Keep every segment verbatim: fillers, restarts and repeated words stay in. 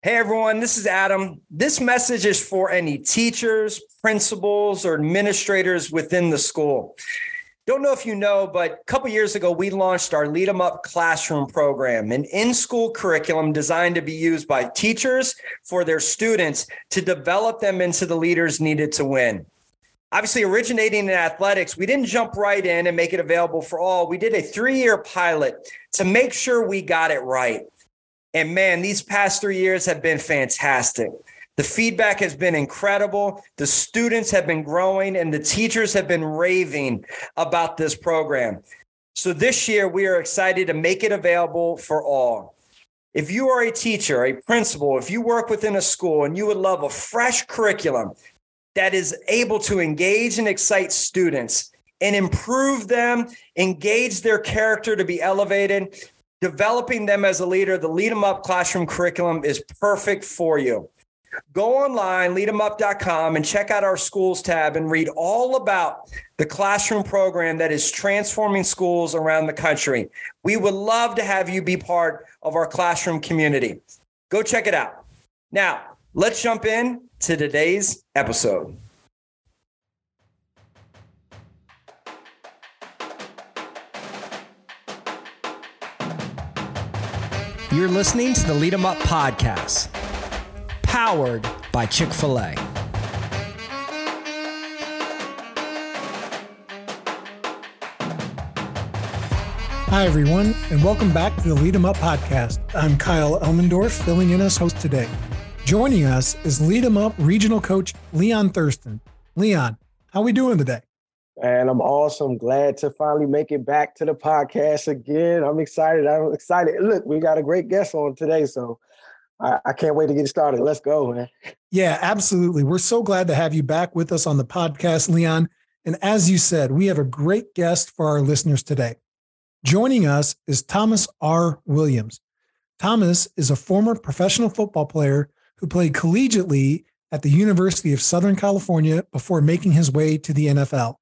Hey everyone, this is Adam. This message is for any teachers, principals, or administrators within the school. Don't know if you know, but a couple years ago, we launched our Lead 'em Up Classroom program, an in-school curriculum designed to be used by teachers for their students to develop them into the leaders needed to win. Obviously, originating in athletics, we didn't jump right in and make it available for all. We did a three-year pilot to make sure we got it right. And man, these past three years have been fantastic. The feedback has been incredible. The students have been growing and the teachers have been raving about this program. So this year, we are excited to make it available for all. If you are a teacher, a principal, if you work within a school and you would love a fresh curriculum that is able to engage and excite students and improve them, engage their character to be elevated, developing them as a leader, the Lead 'em Up Classroom curriculum is perfect for you. Go online, lead em up dot com, and check out our schools tab and read all about the classroom program that is transforming schools around the country. We would love to have you be part of our classroom community. Go check it out. Now, let's jump in to today's episode. You're listening to the Lead 'em Up podcast, powered by Chick-fil-A. Hi, everyone, and welcome back to the Lead 'em Up podcast. I'm Kyle Elmendorf, filling in as host today. Joining us is Lead 'em Up regional coach Leon Thurston. Leon, how we doing today? And I'm awesome. Glad to finally make it back to the podcast again. I'm excited. I'm excited. Look, we got a great guest on today, so I, I can't wait to get started. Let's go, man. Yeah, absolutely. We're so glad to have you back with us on the podcast, Leon. And as you said, we have a great guest for our listeners today. Joining us is Thomas R. Williams. Thomas is a former professional football player who played collegiately at the University of Southern California before making his way to the N F L.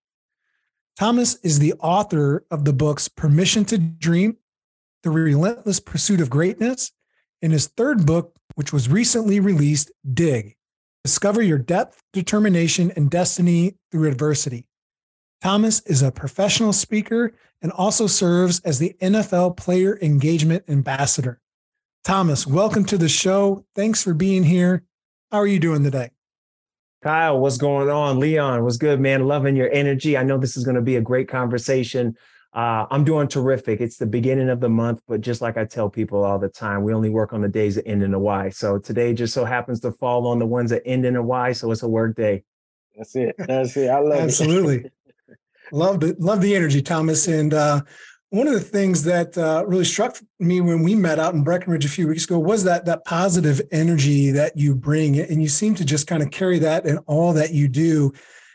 Thomas is the author of the books Permission to Dream, The Relentless Pursuit of Greatness, and his third book, which was recently released, Dig, Discover Your Depth, Determination, and Destiny Through Adversity. Thomas is a professional speaker and also serves as the N F L Player Engagement Ambassador. Thomas, welcome to the show. Thanks for being here. How are you doing today? Kyle, what's going on? Leon, what's good, man? Loving your energy. I know this is going to be a great conversation. Uh, I'm doing terrific. It's the beginning of the month, but just like I tell people all the time, we only work on the days that end in a Y. So today just so happens to fall on the ones that end in a Y, so it's a work day. That's it. That's it. I love Absolutely. it. Love the, love the energy, Thomas. And uh, one of the things that uh, really struck me when we met out in Breckenridge a few weeks ago was that that positive energy that you bring, and you seem to just kind of carry that in all that you do.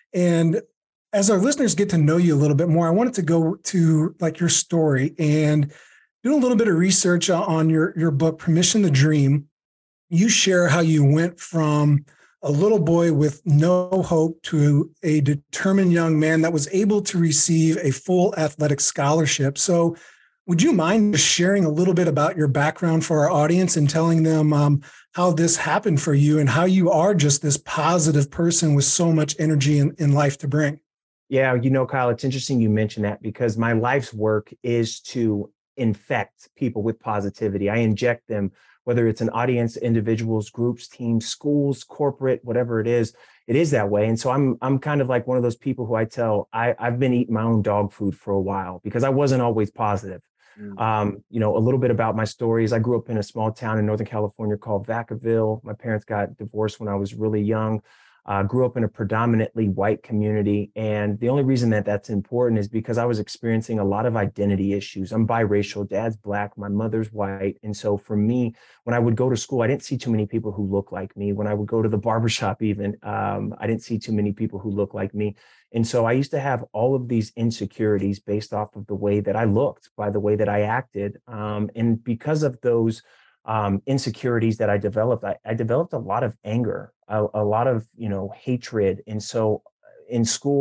And as our listeners get to know you a little bit more, I wanted to go to like your story and do a little bit of research on your, your book, Permission to Dream. You share how you went from a little boy with no hope to a determined young man that was able to receive a full athletic scholarship. So would you mind just sharing a little bit about your background for our audience and telling them um, how this happened for you and how you are just this positive person with so much energy in, in life to bring? Yeah, you know, Kyle, it's interesting you mention that because my life's work is to infect people with positivity. I inject them, whether it's an audience, individuals, groups, teams, schools, corporate, whatever it is, it is that way. And so I'm I'm kind of like one of those people who I tell I, I've been eating my own dog food for a while because I wasn't always positive. Mm-hmm. Um, you know, a little bit about my stories. I grew up in a small town in Northern California called Vacaville. My parents got divorced when I was really young. Uh, grew up in a predominantly white community. And the only reason that that's important is because I was experiencing a lot of identity issues. I'm biracial, dad's black, my mother's white. And so for me, when I would go to school, I didn't see too many people who look like me. When I would go to the barbershop even, um, I didn't see too many people who look like me. And so I used to have all of these insecurities based off of the way that I looked, by the way that I acted. Um, and because of those um, insecurities that I developed, I, I developed a lot of anger, a, a lot of, you know, hatred. And so in school,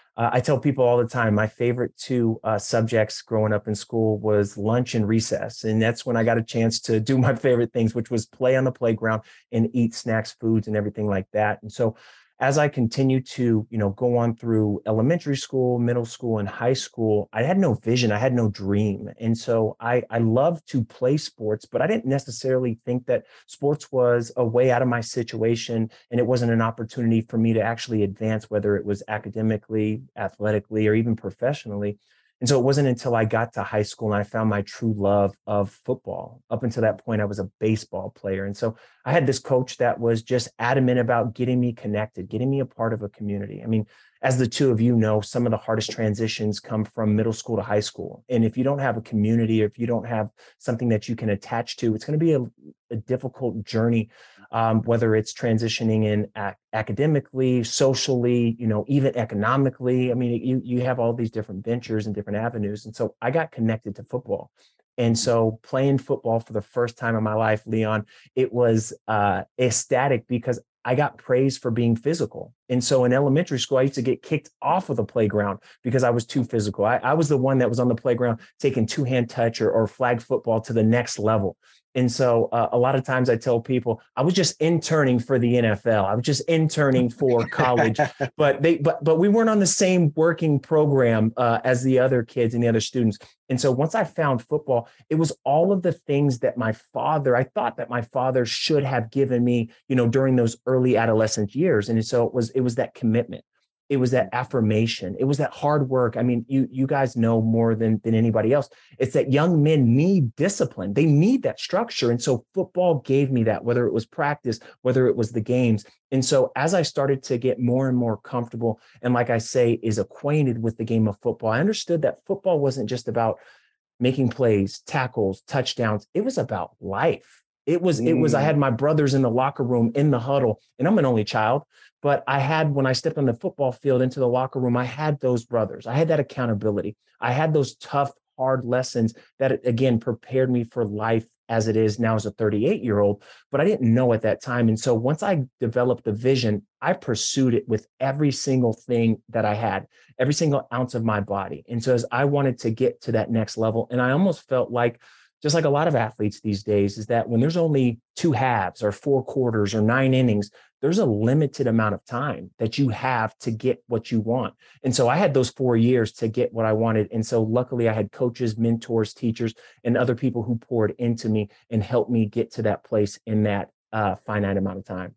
Uh, I tell people all the time, my favorite two uh, subjects growing up in school was lunch and recess. And that's when I got a chance to do my favorite things, which was play on the playground and eat snacks, foods, and everything like that. And so as I continued to, you know, go on through elementary school, middle school, and high school, I had no vision. I had no dream. And so I, I loved to play sports, but I didn't necessarily think that sports was a way out of my situation. And it wasn't an opportunity for me to actually advance, whether it was academically, athletically, or even professionally. And so it wasn't until I got to high school and I found my true love of football. Up until that point, I was a baseball player. And so I had this coach that was just adamant about getting me connected, getting me a part of a community. I mean, as the two of you know, some of the hardest transitions come from middle school to high school. And if you don't have a community, or if you don't have something that you can attach to, it's going to be a, a difficult journey, um, whether it's transitioning in ac- academically, socially, you know, even economically. I mean, you, you have all these different ventures and different avenues. And so I got connected to football. And so playing football for the first time in my life, Leon, it was uh, ecstatic because I got praised for being physical. And so in elementary school, I used to get kicked off of the playground because I was too physical. I, I was the one that was on the playground taking two-hand touch or, or flag football to the next level. And so uh, a lot of times I tell people I was just interning for the N F L. I was just interning for college, but they but but we weren't on the same working program uh, as the other kids and the other students. And so once I found football, it was all of the things that my father, I thought that my father should have given me, you know, during those early adolescent years. And so it was it was that commitment. It was that affirmation. It was that hard work. I mean, you you guys know more than, than anybody else. It's that young men need discipline. They need that structure. And so football gave me that, whether it was practice, whether it was the games. And so as I started to get more and more comfortable, and like I say, is acquainted with the game of football, I understood that football wasn't just about making plays, tackles, touchdowns. It was about life. It was, it was, I had my brothers in the locker room, in the huddle, and I'm an only child, but I had, when I stepped on the football field into the locker room, I had those brothers. I had that accountability. I had those tough, hard lessons that, again, prepared me for life as it is now as a thirty-eight year old, but I didn't know at that time. And so once I developed the vision, I pursued it with every single thing that I had, every single ounce of my body. And so as I wanted to get to that next level, and I almost felt like, just like a lot of athletes these days, is that when there's only two halves or four quarters or nine innings, there's a limited amount of time that you have to get what you want. And so I had those four years to get what I wanted. And so luckily I had coaches, mentors, teachers, and other people who poured into me and helped me get to that place in that uh, finite amount of time.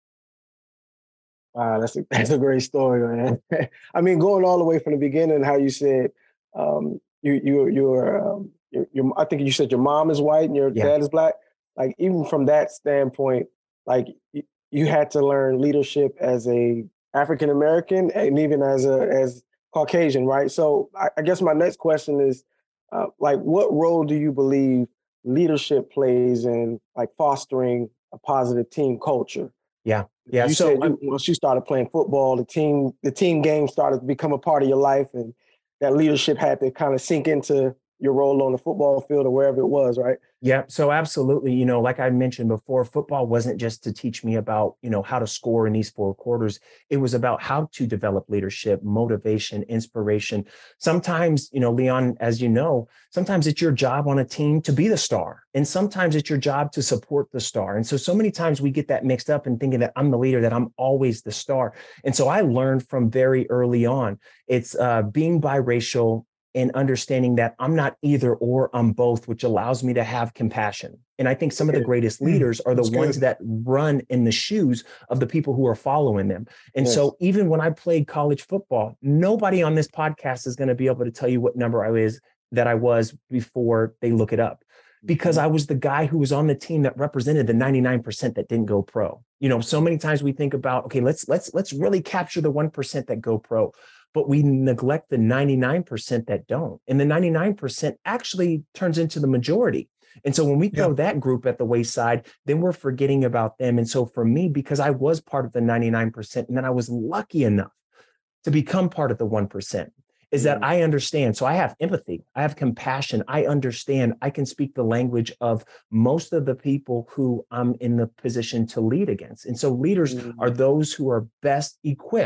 Wow, that's a, that's a great story, man. I mean, going all the way from the beginning, how you said um, you you you were um, your, your I think you said your mom is white and your Yeah. dad is black. Like even from that standpoint, like you, you had to learn leadership as a African American and even as a as Caucasian, right? So I, I guess my next question is, uh, like, what role do you believe leadership plays in like fostering a positive team culture? Yeah. Yeah. You so said you, once you started playing football, the team, the team game started to become a part of your life, and that leadership had to kind of sink into your role on the football field or wherever it was, right? Yeah. So absolutely. You know, like I mentioned before, football wasn't just to teach me about, you know, how to score in these four quarters. It was about how to develop leadership, motivation, inspiration. Sometimes, you know, Leon, as you know, sometimes it's your job on a team to be the star. And sometimes it's your job to support the star. And so, so many times we get that mixed up and thinking that I'm the leader, that I'm always the star. And so I learned from very early on, it's uh, being biracial, and understanding that I'm not either or, I'm both, which allows me to have compassion. And I think some of the greatest leaders are the ones that run in the shoes of the people who are following them. And yes. So even when I played college football, nobody on this podcast is going to be able to tell you what number I was that I was before they look it up, because I was the guy who was on the team that represented the ninety-nine percent that didn't go pro. You know, so many times we think about, okay, let's let's let's really capture the one percent that go pro. But we neglect the ninety-nine percent that don't. And the ninety-nine percent actually turns into the majority. And so when we throw yeah. that group at the wayside, then we're forgetting about them. And so for me, because I was part of the ninety-nine percent, and then I was lucky enough to become part of the one percent, is mm-hmm. that I understand. So I have empathy, I have compassion, I understand, I can speak the language of most of the people who I'm in the position to lead against. And so leaders mm-hmm. are those who are best equipped,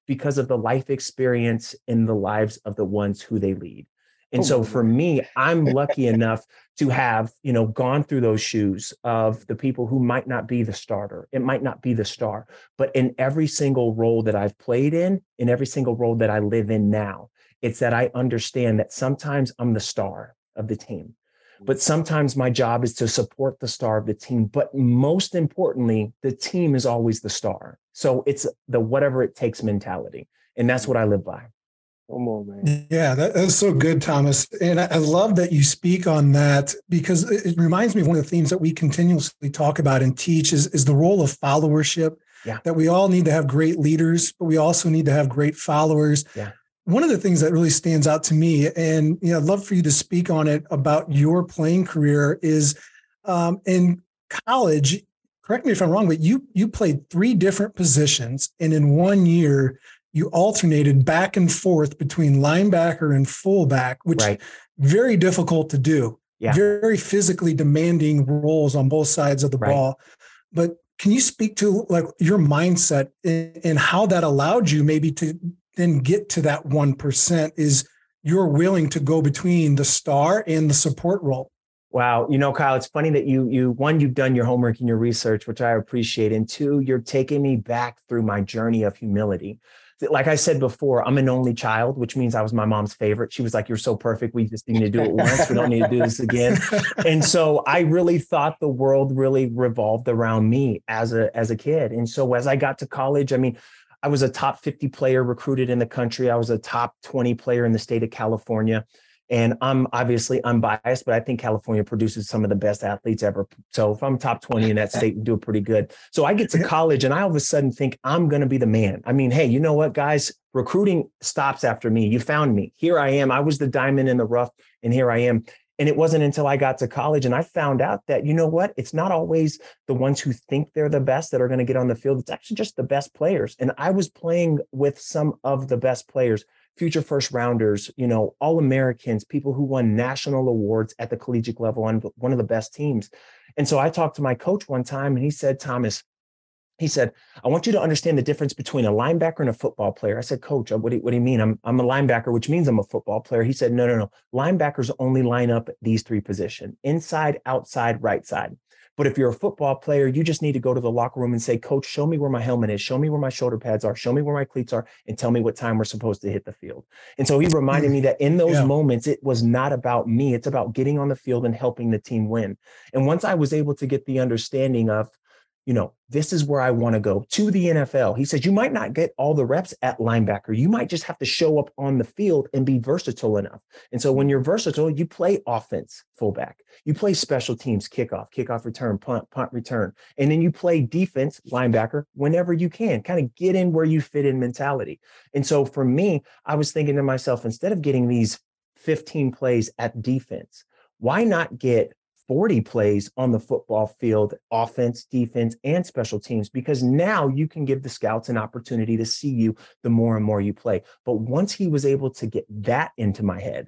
because of the life experience in the lives of the ones who they lead. And Oh, so my for God. me, I'm lucky enough to have, you know, gone through those shoes of the people who might not be the starter. It might not be the star, but in every single role that I've played in, in every single role that I live in now, it's that I understand that sometimes I'm the star of the team, but sometimes my job is to support the star of the team. But most importantly, the team is always the star. So it's the whatever it takes mentality. And that's what I live by. Come on, man. Yeah, that, that's so good, Thomas. And I, I love that you speak on that because it, it reminds me of one of the themes that we continuously talk about and teach is, is the role of followership. Yeah. That we all need to have great leaders, but we also need to have great followers. Yeah. One of the things that really stands out to me, and you know, I'd love for you to speak on it about your playing career, is um, in college. Correct me if I'm wrong, but you you played three different positions, and in one year you alternated back and forth between linebacker and fullback, which Right. very difficult to do. Yeah. Very physically demanding roles on both sides of the Right. ball. But can you speak to like your mindset and, and how that allowed you maybe to then get to that one percent is you're willing to go between the star and the support role? Wow. You know, Kyle, it's funny that you, you, one, you've done your homework and your research, which I appreciate. And two, you're taking me back through my journey of humility. Like I said before, I'm an only child, which means I was my mom's favorite. She was like, you're so perfect. We just need to do it once. We don't need to do this again. And so I really thought the world really revolved around me as a, as a kid. And so as I got to college, I mean, I was a top fifty player recruited in the country. I was a top twenty player in the state of California. And I'm obviously unbiased, but I think California produces some of the best athletes ever. So if I'm top twenty in that state, we do it pretty good. So I get to college and I all of a sudden think I'm going to be the man. I mean, hey, you know what, guys? Recruiting stops after me. You found me. Here I am. I was the diamond in the rough, and here I am. And it wasn't until I got to college and I found out that, you know what? It's not always the ones who think they're the best that are going to get on the field. It's actually just the best players. And I was playing with some of the best players. Future first rounders, you know, All-Americans, people who won national awards at the collegiate level on one of the best teams. And so I talked to my coach one time and he said, Thomas, he said, I want you to understand the difference between a linebacker and a football player. I said, Coach, what do you, what do you mean? I'm, I'm a linebacker, which means I'm a football player. He said, no, no, no. Linebackers only line up these three positions: inside, outside, right side. But if you're a football player, you just need to go to the locker room and say, Coach, show me where my helmet is. Show me where my shoulder pads are. Show me where my cleats are, and tell me what time we're supposed to hit the field. And so he reminded me that in those Yeah. moments, it was not about me. It's about getting on the field and helping the team win. And once I was able to get the understanding of, you know, this is where I want to go to the N F L. He says, you might not get all the reps at linebacker. You might just have to show up on the field and be versatile enough. And so when you're versatile, you play offense, fullback. You play special teams, kickoff, kickoff return, punt, punt return. And then you play defense, linebacker, whenever you can, kind of get in where you fit in mentality. And so for me, I was thinking to myself, instead of getting these fifteen plays at defense, why not get forty plays on the football field, offense, defense, and special teams? Because now you can give the scouts an opportunity to see you the more and more you play. But once he was able to get that into my head,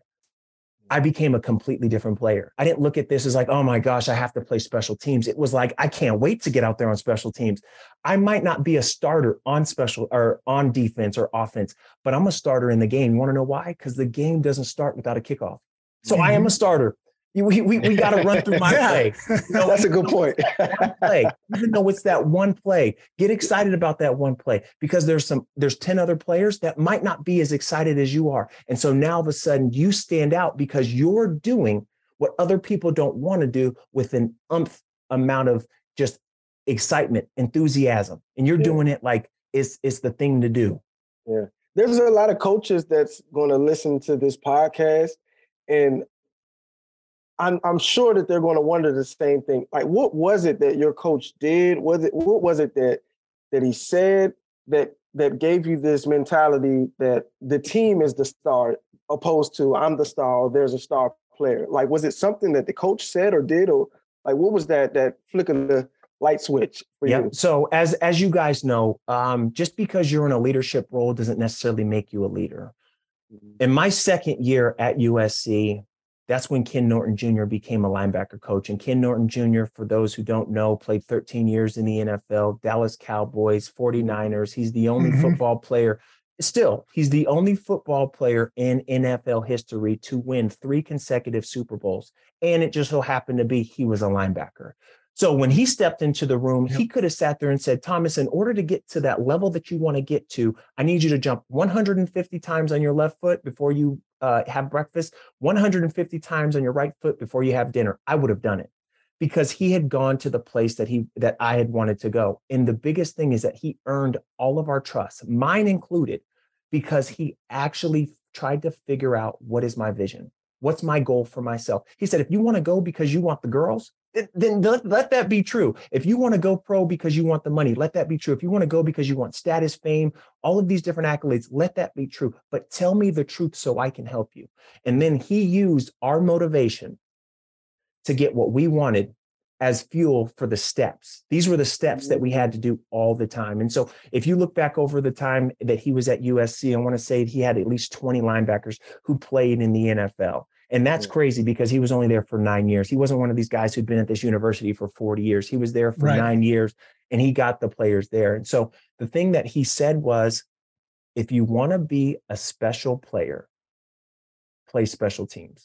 I became a completely different player. I didn't look at this as like, oh my gosh, I have to play special teams. It was like, I can't wait to get out there on special teams. I might not be a starter on special or on defense or offense, but I'm a starter in the game. You want to know why? Because the game doesn't start without a kickoff. So mm-hmm. I am a starter. We, we, we got to run through my play. You know, that's a good point. One play, even though it's that one play, get excited about that one play, because there's some, there's ten other players that might not be as excited as you are. And so now all of a sudden you stand out because you're doing what other people don't want to do with an umph amount of just excitement, enthusiasm. And you're yeah. doing it like it's, it's the thing to do. Yeah. There's a lot of coaches that's going to listen to this podcast, and I'm, I'm sure that they're going to wonder the same thing. Like, what was it that your coach did? Was it what was it that that he said that that gave you this mentality that the team is the star, opposed to I'm the star, or there's a star player? Like, was it something that the coach said or did, or like what was that that flick of the light switch for yeah. you? So as as you guys know, um, just because you're in a leadership role doesn't necessarily make you a leader. In my second year at U S C, that's when Ken Norton Junior became a linebacker coach. And Ken Norton Junior, for those who don't know, played thirteen years in the N F L, Dallas Cowboys, forty-niners. He's the only mm-hmm. football player, still, he's the only football player in N F L history to win three consecutive Super Bowls. And it just so happened to be he was a linebacker. So when he stepped into the room, yep. he could have sat there and said, Thomas, in order to get to that level that you want to get to, I need you to jump one hundred fifty times on your left foot before you uh, have breakfast, one hundred fifty times on your right foot before you have dinner. I would have done it because he had gone to the place that he that I had wanted to go. And the biggest thing is that he earned all of our trust, mine included, because he actually tried to figure out, what is my vision? What's my goal for myself? He said, if you want to go because you want the girls, then let, let that be true. If you want to go pro because you want the money, let that be true. If you want to go because you want status, fame, all of these different accolades, let that be true. But tell me the truth so I can help you. And then he used our motivation to get what we wanted as fuel for the steps. These were the steps that we had to do all the time. And so if you look back over the time that he was at U S C, I want to say he had at least twenty linebackers who played in the N F L. And that's crazy because he was only there for nine years. He wasn't one of these guys who'd been at this university for forty years. He was there for right. nine years and he got the players there. And so the thing that he said was, if you want to be a special player, play special teams.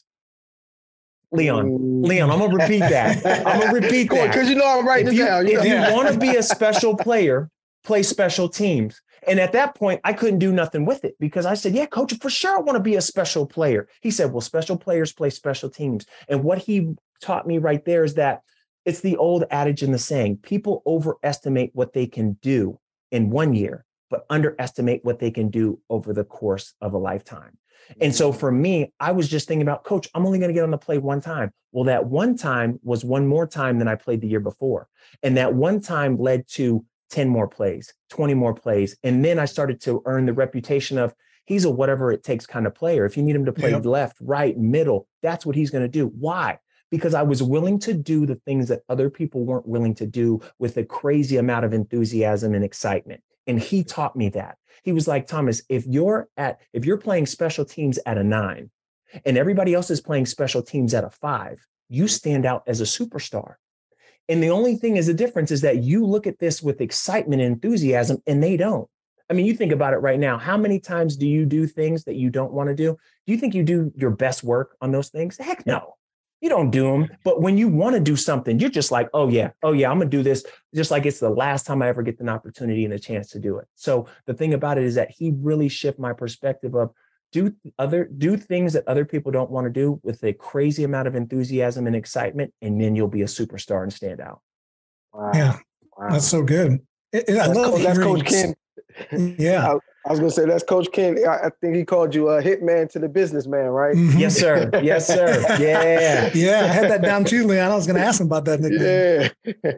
Leon, Leon, I'm going to repeat that. I'm going to repeat that. Because you know I'm writing this down. If you want to be a special player, play special teams. And at that point, I couldn't do nothing with it because I said, yeah, coach, for sure I want to be a special player. He said, well, special players play special teams. And what he taught me right there is that it's the old adage and the saying, people overestimate what they can do in one year, but underestimate what they can do over the course of a lifetime. And so for me, I was just thinking about, coach, I'm only going to get on the play one time. Well, that one time was one more time than I played the year before. And that one time led to ten more plays, twenty more plays. And then I started to earn the reputation of he's a whatever it takes kind of player. If you need him to play yep. left, right, middle, that's what he's going to do. Why? Because I was willing to do the things that other people weren't willing to do with a crazy amount of enthusiasm and excitement. And he taught me that. He was like, Thomas, if you're at, if you're playing special teams at a nine and everybody else is playing special teams at a five, you stand out as a superstar. And the only thing is the difference is that you look at this with excitement and enthusiasm and they don't. I mean, you think about it right now. How many times do you do things that you don't want to do? Do you think you do your best work on those things? Heck no, you don't do them. But when you want to do something, you're just like, oh yeah, oh yeah, I'm going to do this. Just like it's the last time I ever get an opportunity and a chance to do it. So the thing about it is that he really shifted my perspective of do other do things that other people don't want to do with a crazy amount of enthusiasm and excitement, and then you'll be a superstar and stand out. Wow. Yeah, wow. That's so good. It, it, I that's love Coach, that's Coach Ken. Yeah, I, I was going to say that's Coach Ken. I, I think he called you a hitman to the businessman, right? Mm-hmm. Yes, sir. Yes, sir. Yeah, yeah. I had that down too, Leon. I was going to ask him about that nickname.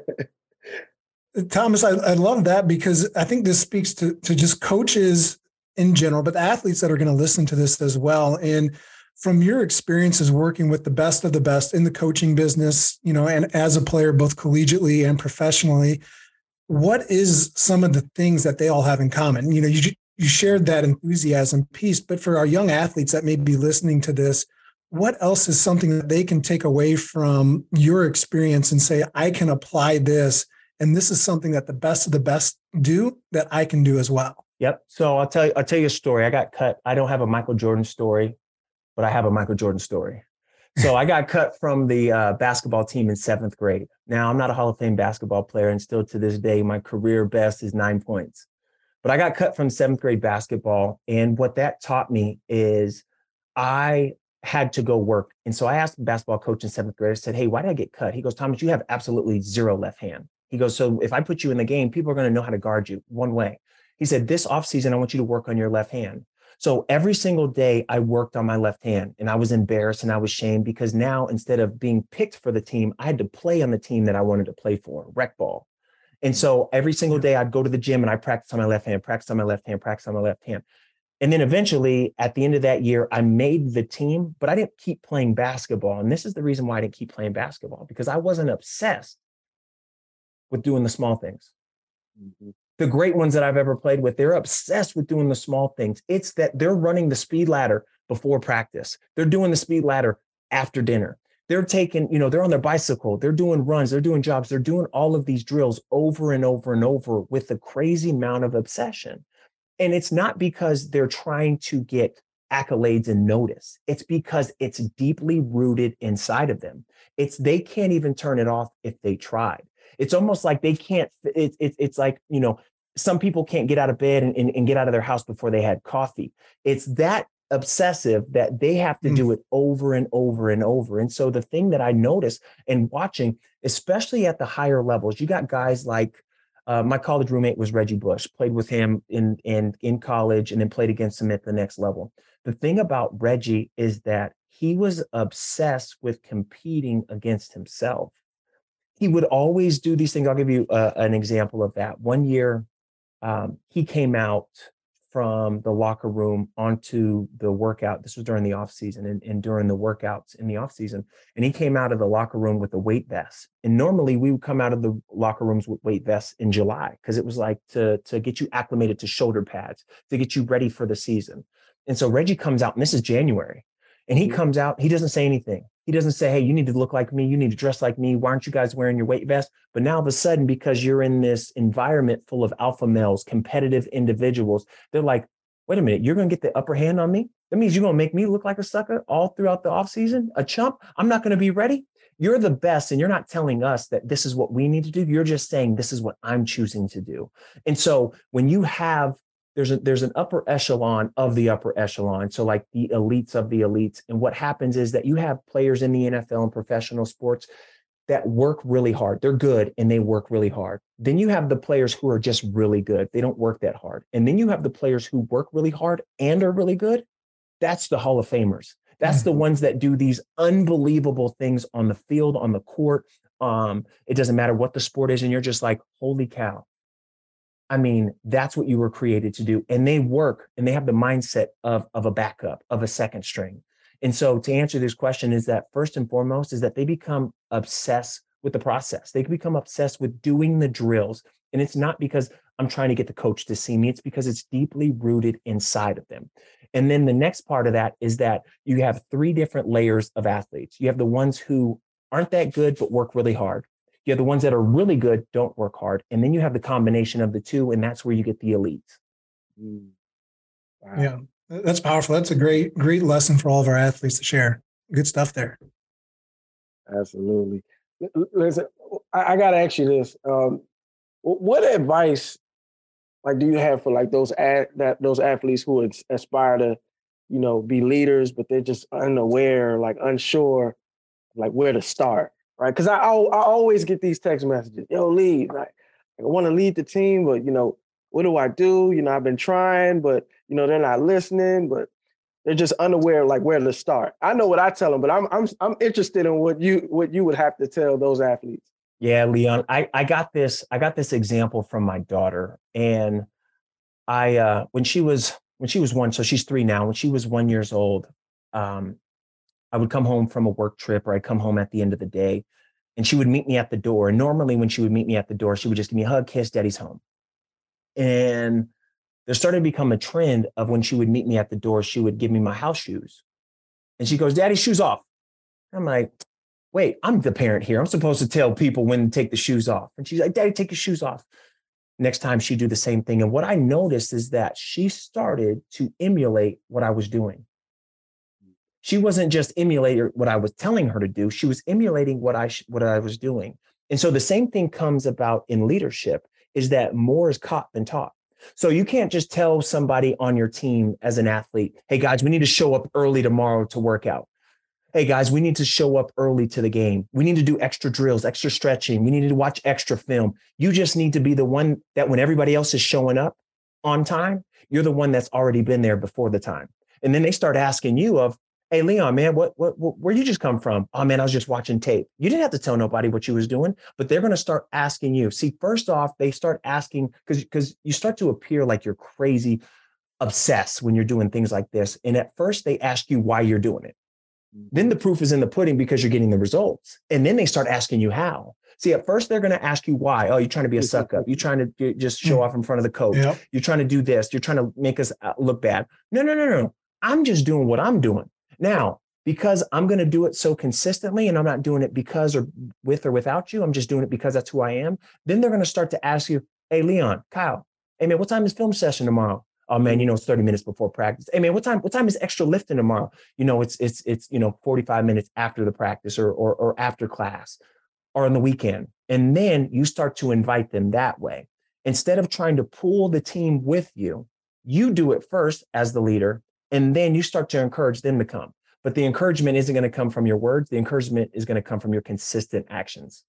Yeah. Thomas, I, I love that because I think this speaks to to just coaches in general, but the athletes that are going to listen to this as well. And from your experiences working with the best of the best in the coaching business, you know, and as a player, both collegiately and professionally, what is some of the things that they all have in common? You know, you, you shared that enthusiasm piece, but for our young athletes that may be listening to this, what else is something that they can take away from your experience and say, I can apply this, and this is something that the best of the best do that I can do as well? Yep. So I'll tell you, I'll tell you a story. I got cut. I don't have a Michael Jordan story, but I have a Michael Jordan story. So I got cut from the uh, basketball team in seventh grade. Now I'm not a Hall of Fame basketball player, and still to this day, my career best is nine points. But I got cut from seventh grade basketball. And what that taught me is I had to go work. And so I asked the basketball coach in seventh grade, I said, hey, why did I get cut? He goes, Thomas, you have absolutely zero left hand. He goes, so if I put you in the game, people are going to know how to guard you one way. He said, this offseason, I want you to work on your left hand. So every single day I worked on my left hand, and I was embarrassed and I was shamed because now instead of being picked for the team, I had to play on the team that I wanted to play for, rec ball. And so every single day I'd go to the gym and I practice on my left hand, practice on my left hand, practice on my left hand. And then eventually at the end of that year, I made the team, but I didn't keep playing basketball. And this is the reason why I didn't keep playing basketball, because I wasn't obsessed with doing the small things. Mm-hmm. The great ones that I've ever played with, they're obsessed with doing the small things. It's that they're running the speed ladder before practice. They're doing the speed ladder after dinner. They're taking, you know, they're on their bicycle. They're doing runs. They're doing jobs. They're doing all of these drills over and over and over with a crazy amount of obsession. And it's not because they're trying to get accolades and notice. It's because it's deeply rooted inside of them. It's they can't even turn it off if they tried. It's almost like they can't, it, it, it's like, you know, some people can't get out of bed and, and, and get out of their house before they had coffee. It's that obsessive that they have to mm. do it over and over and over. And so the thing that I noticed in watching, especially at the higher levels, you got guys like, Uh, my college roommate was Reggie Bush, played with him in, in, in college and then played against him at the next level. The thing about Reggie is that he was obsessed with competing against himself. He would always do these things. I'll give you uh, an example of that. One year, um, he came out from the locker room onto the workout. This was during the off season and, and during the workouts in the off season. And he came out of the locker room with a weight vest. And normally we would come out of the locker rooms with weight vests in July, because it was like to, to get you acclimated to shoulder pads, to get you ready for the season. And so Reggie comes out, and this is January, and he comes out, he doesn't say anything. He doesn't say, hey, you need to look like me. You need to dress like me. Why aren't you guys wearing your weight vest? But now all of a sudden, because you're in this environment full of alpha males, competitive individuals, they're like, wait a minute, you're going to get the upper hand on me? That means you're going to make me look like a sucker all throughout the offseason, a chump? I'm not going to be ready? You're the best, and you're not telling us that this is what we need to do. You're just saying this is what I'm choosing to do. And so when you have There's a, there's an upper echelon of the upper echelon. So like the elites of the elites. And what happens is that you have players in the N F L and professional sports that work really hard. They're good and they work really hard. Then you have the players who are just really good. They don't work that hard. And then you have the players who work really hard and are really good. That's the Hall of Famers. That's mm-hmm. the ones that do these unbelievable things on the field, on the court. Um, it doesn't matter what the sport is. And you're just like, holy cow. I mean, that's what you were created to do. And they work and they have the mindset of, of a backup, of a second string. And so to answer this question is that first and foremost is that they become obsessed with the process. They become obsessed with doing the drills. And it's not because I'm trying to get the coach to see me. It's because it's deeply rooted inside of them. And then the next part of that is that you have three different layers of athletes. You have the ones who aren't that good, but work really hard. You have the ones that are really good, don't work hard. And then you have the combination of the two, and that's where you get the elites. Mm. Wow. Yeah, that's powerful. That's a great, great lesson for all of our athletes to share. Good stuff there. Absolutely. Listen, I, I got to ask you this. Um, what advice, like, do you have for like those ad, that those athletes who aspire to, you know, be leaders, but they're just unaware, like unsure, like where to start? Right, because I, I I always get these text messages. Yo, lead. Like, I want to lead the team, but you know, what do I do? You know, I've been trying, but you know, they're not listening. But they're just unaware, like where to start. I know what I tell them, but I'm I'm I'm interested in what you what you would have to tell those athletes. Yeah, Leon, I I got this I got this example from my daughter, and I uh, when she was when she was one, so she's three now. When she was one years old, um, I would come home from a work trip, or I'd come home at the end of the day, and she would meet me at the door. And normally when she would meet me at the door, she would just give me a hug, kiss, daddy's home. And there started to become a trend of when she would meet me at the door, she would give me my house shoes. And she goes, daddy, shoes off. I'm like, wait, I'm the parent here. I'm supposed to tell people when to take the shoes off. And she's like, daddy, take your shoes off. Next time she'd do the same thing. And what I noticed is that she started to emulate what I was doing. She wasn't just emulating what I was telling her to do. She was emulating what I sh- what I was doing. And so the same thing comes about in leadership, is that more is caught than taught. So you can't just tell somebody on your team as an athlete, hey guys, we need to show up early tomorrow to work out. Hey guys, we need to show up early to the game. We need to do extra drills, extra stretching. We need to watch extra film. You just need to be the one that when everybody else is showing up on time, you're the one that's already been there before the time. And then they start asking you of, hey, Leon, man, what, what, what, where you just come from? Oh, man, I was just watching tape. You didn't have to tell nobody what you was doing, but they're going to start asking you. See, first off, they start asking because because you start to appear like you're crazy obsessed when you're doing things like this. And at first, they ask you why you're doing it. Then the proof is in the pudding because you're getting the results. And then they start asking you how. See, at first, they're going to ask you why. Oh, you're trying to be a suck up. You're trying to get, just show off in front of the coach. Yep. You're trying to do this. You're trying to make us look bad. No, no, no, no. I'm just doing what I'm doing. Now, because I'm going to do it so consistently and I'm not doing it because or with or without you, I'm just doing it because that's who I am. Then they're going to start to ask you, hey, Leon, Kyle, hey, man, what time is film session tomorrow? Oh man, you know, it's thirty minutes before practice. Hey man, what time, what time is extra lifting tomorrow? You know, it's, it's, it's, you know, forty-five minutes after the practice or, or, or after class or on the weekend. And then you start to invite them that way. Instead of trying to pull the team with you, you do it first as the leader, and then you start to encourage them to come. But the encouragement isn't going to come from your words. The encouragement is going to come from your consistent actions.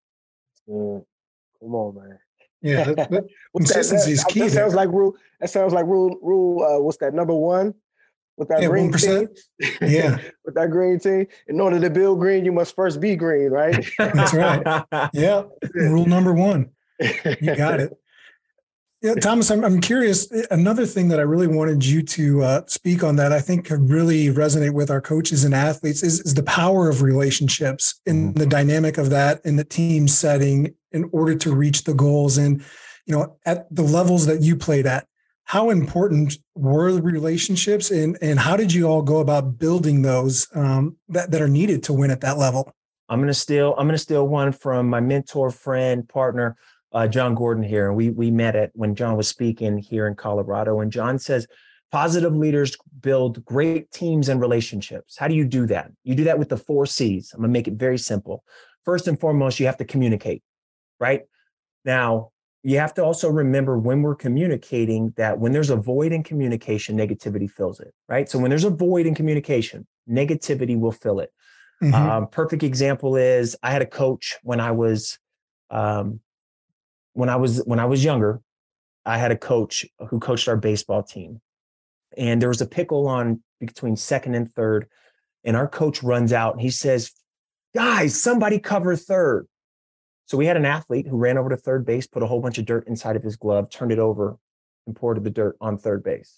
Mm, come on, man. Yeah, that, that, consistency is key. That sounds like rule. That sounds like rule. Rule. Uh, what's that? Number one. With that yeah, green one percent. team. Yeah. With that green team. In order to build green, you must first be green, right? That's right. Yeah. Rule number one. You got it. Yeah, Thomas, I'm, I'm curious. Another thing that I really wanted you to uh, speak on that I think could really resonate with our coaches and athletes is, is the power of relationships and the dynamic of that in the team setting in order to reach the goals. And, you know, at the levels that you played at, how important were the relationships and, and how did you all go about building those um, that, that are needed to win at that level? I'm going to steal, I'm going to steal one from my mentor, friend, partner, Uh, John Gordon here. And we we met at when John was speaking here in Colorado. And John says, positive leaders build great teams and relationships. How do you do that? You do that with the four C's. I'm gonna make it very simple. First and foremost, you have to communicate, right? Now, you have to also remember when we're communicating that when there's a void in communication, negativity fills it, right? So when there's a void in communication, negativity will fill it. Mm-hmm. Um, perfect example is I had a coach when I was, um, When I was when I was younger, I had a coach who coached our baseball team. And there was a pickle on between second and third. And our coach runs out and he says, guys, somebody cover third. So we had an athlete who ran over to third base, put a whole bunch of dirt inside of his glove, turned it over, and poured the dirt on third base.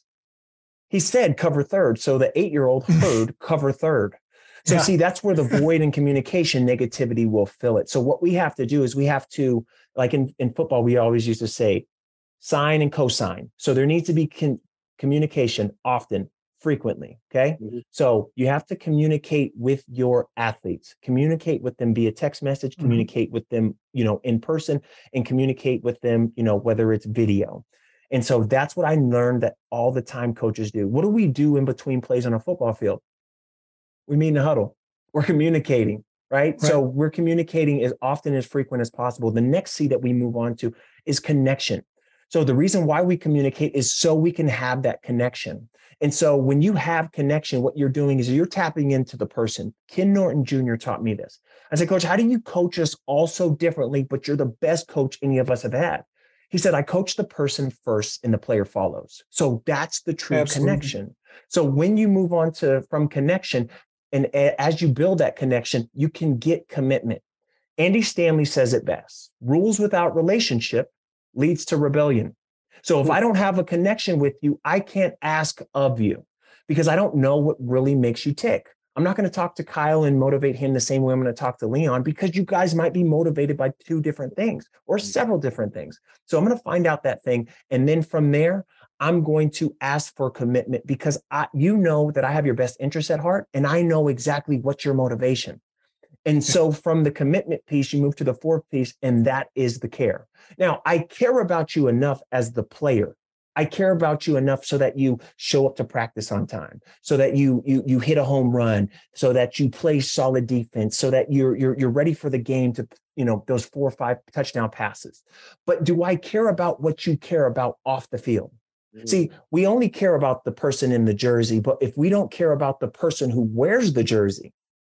He said cover third. So the eight-year-old heard cover third. So yeah. See, that's where the void in communication, negativity will fill it. So what we have to do is we have to, like in, in football, we always used to say, sign and cosign. So there needs to be con- communication often, frequently, okay? Mm-hmm. So you have to communicate with your athletes, communicate with them via text message, communicate mm-hmm. with them, you know, in person, and communicate with them, you know, whether it's video. And so that's what I learned that all the time coaches do. What do we do in between plays on a football field? We meet in the huddle. We're communicating, right? right? So we're communicating as often as frequent as possible. The next C that we move on to is connection. So the reason why we communicate is so we can have that connection. And so when you have connection, what you're doing is you're tapping into the person. Ken Norton Junior taught me this. I said, Coach, how do you coach us all so differently, but you're the best coach any of us have had? He said, I coach the person first and the player follows. So that's the true Absolutely. Connection. So when you move on to from connection, and as you build that connection, you can get commitment. Andy Stanley says it best. Rules without relationship leads to rebellion. So if I don't have a connection with you, I can't ask of you because I don't know what really makes you tick. I'm not going to talk to Kyle and motivate him the same way I'm going to talk to Leon because you guys might be motivated by two different things or several different things. So I'm going to find out that thing. And then from there, I'm going to ask for commitment because I, you know that I have your best interest at heart and I know exactly what's your motivation. And so from the commitment piece, you move to the fourth piece, and that is the care. Now, I care about you enough as the player. I care about you enough so that you show up to practice on time, so that you you you hit a home run, so that you play solid defense, so that you're you're you're ready for the game to, you know, those four or five touchdown passes. But do I care about what you care about off the field? Mm-hmm. See, we only care about the person in the jersey, but if we don't care about the person who wears the jersey,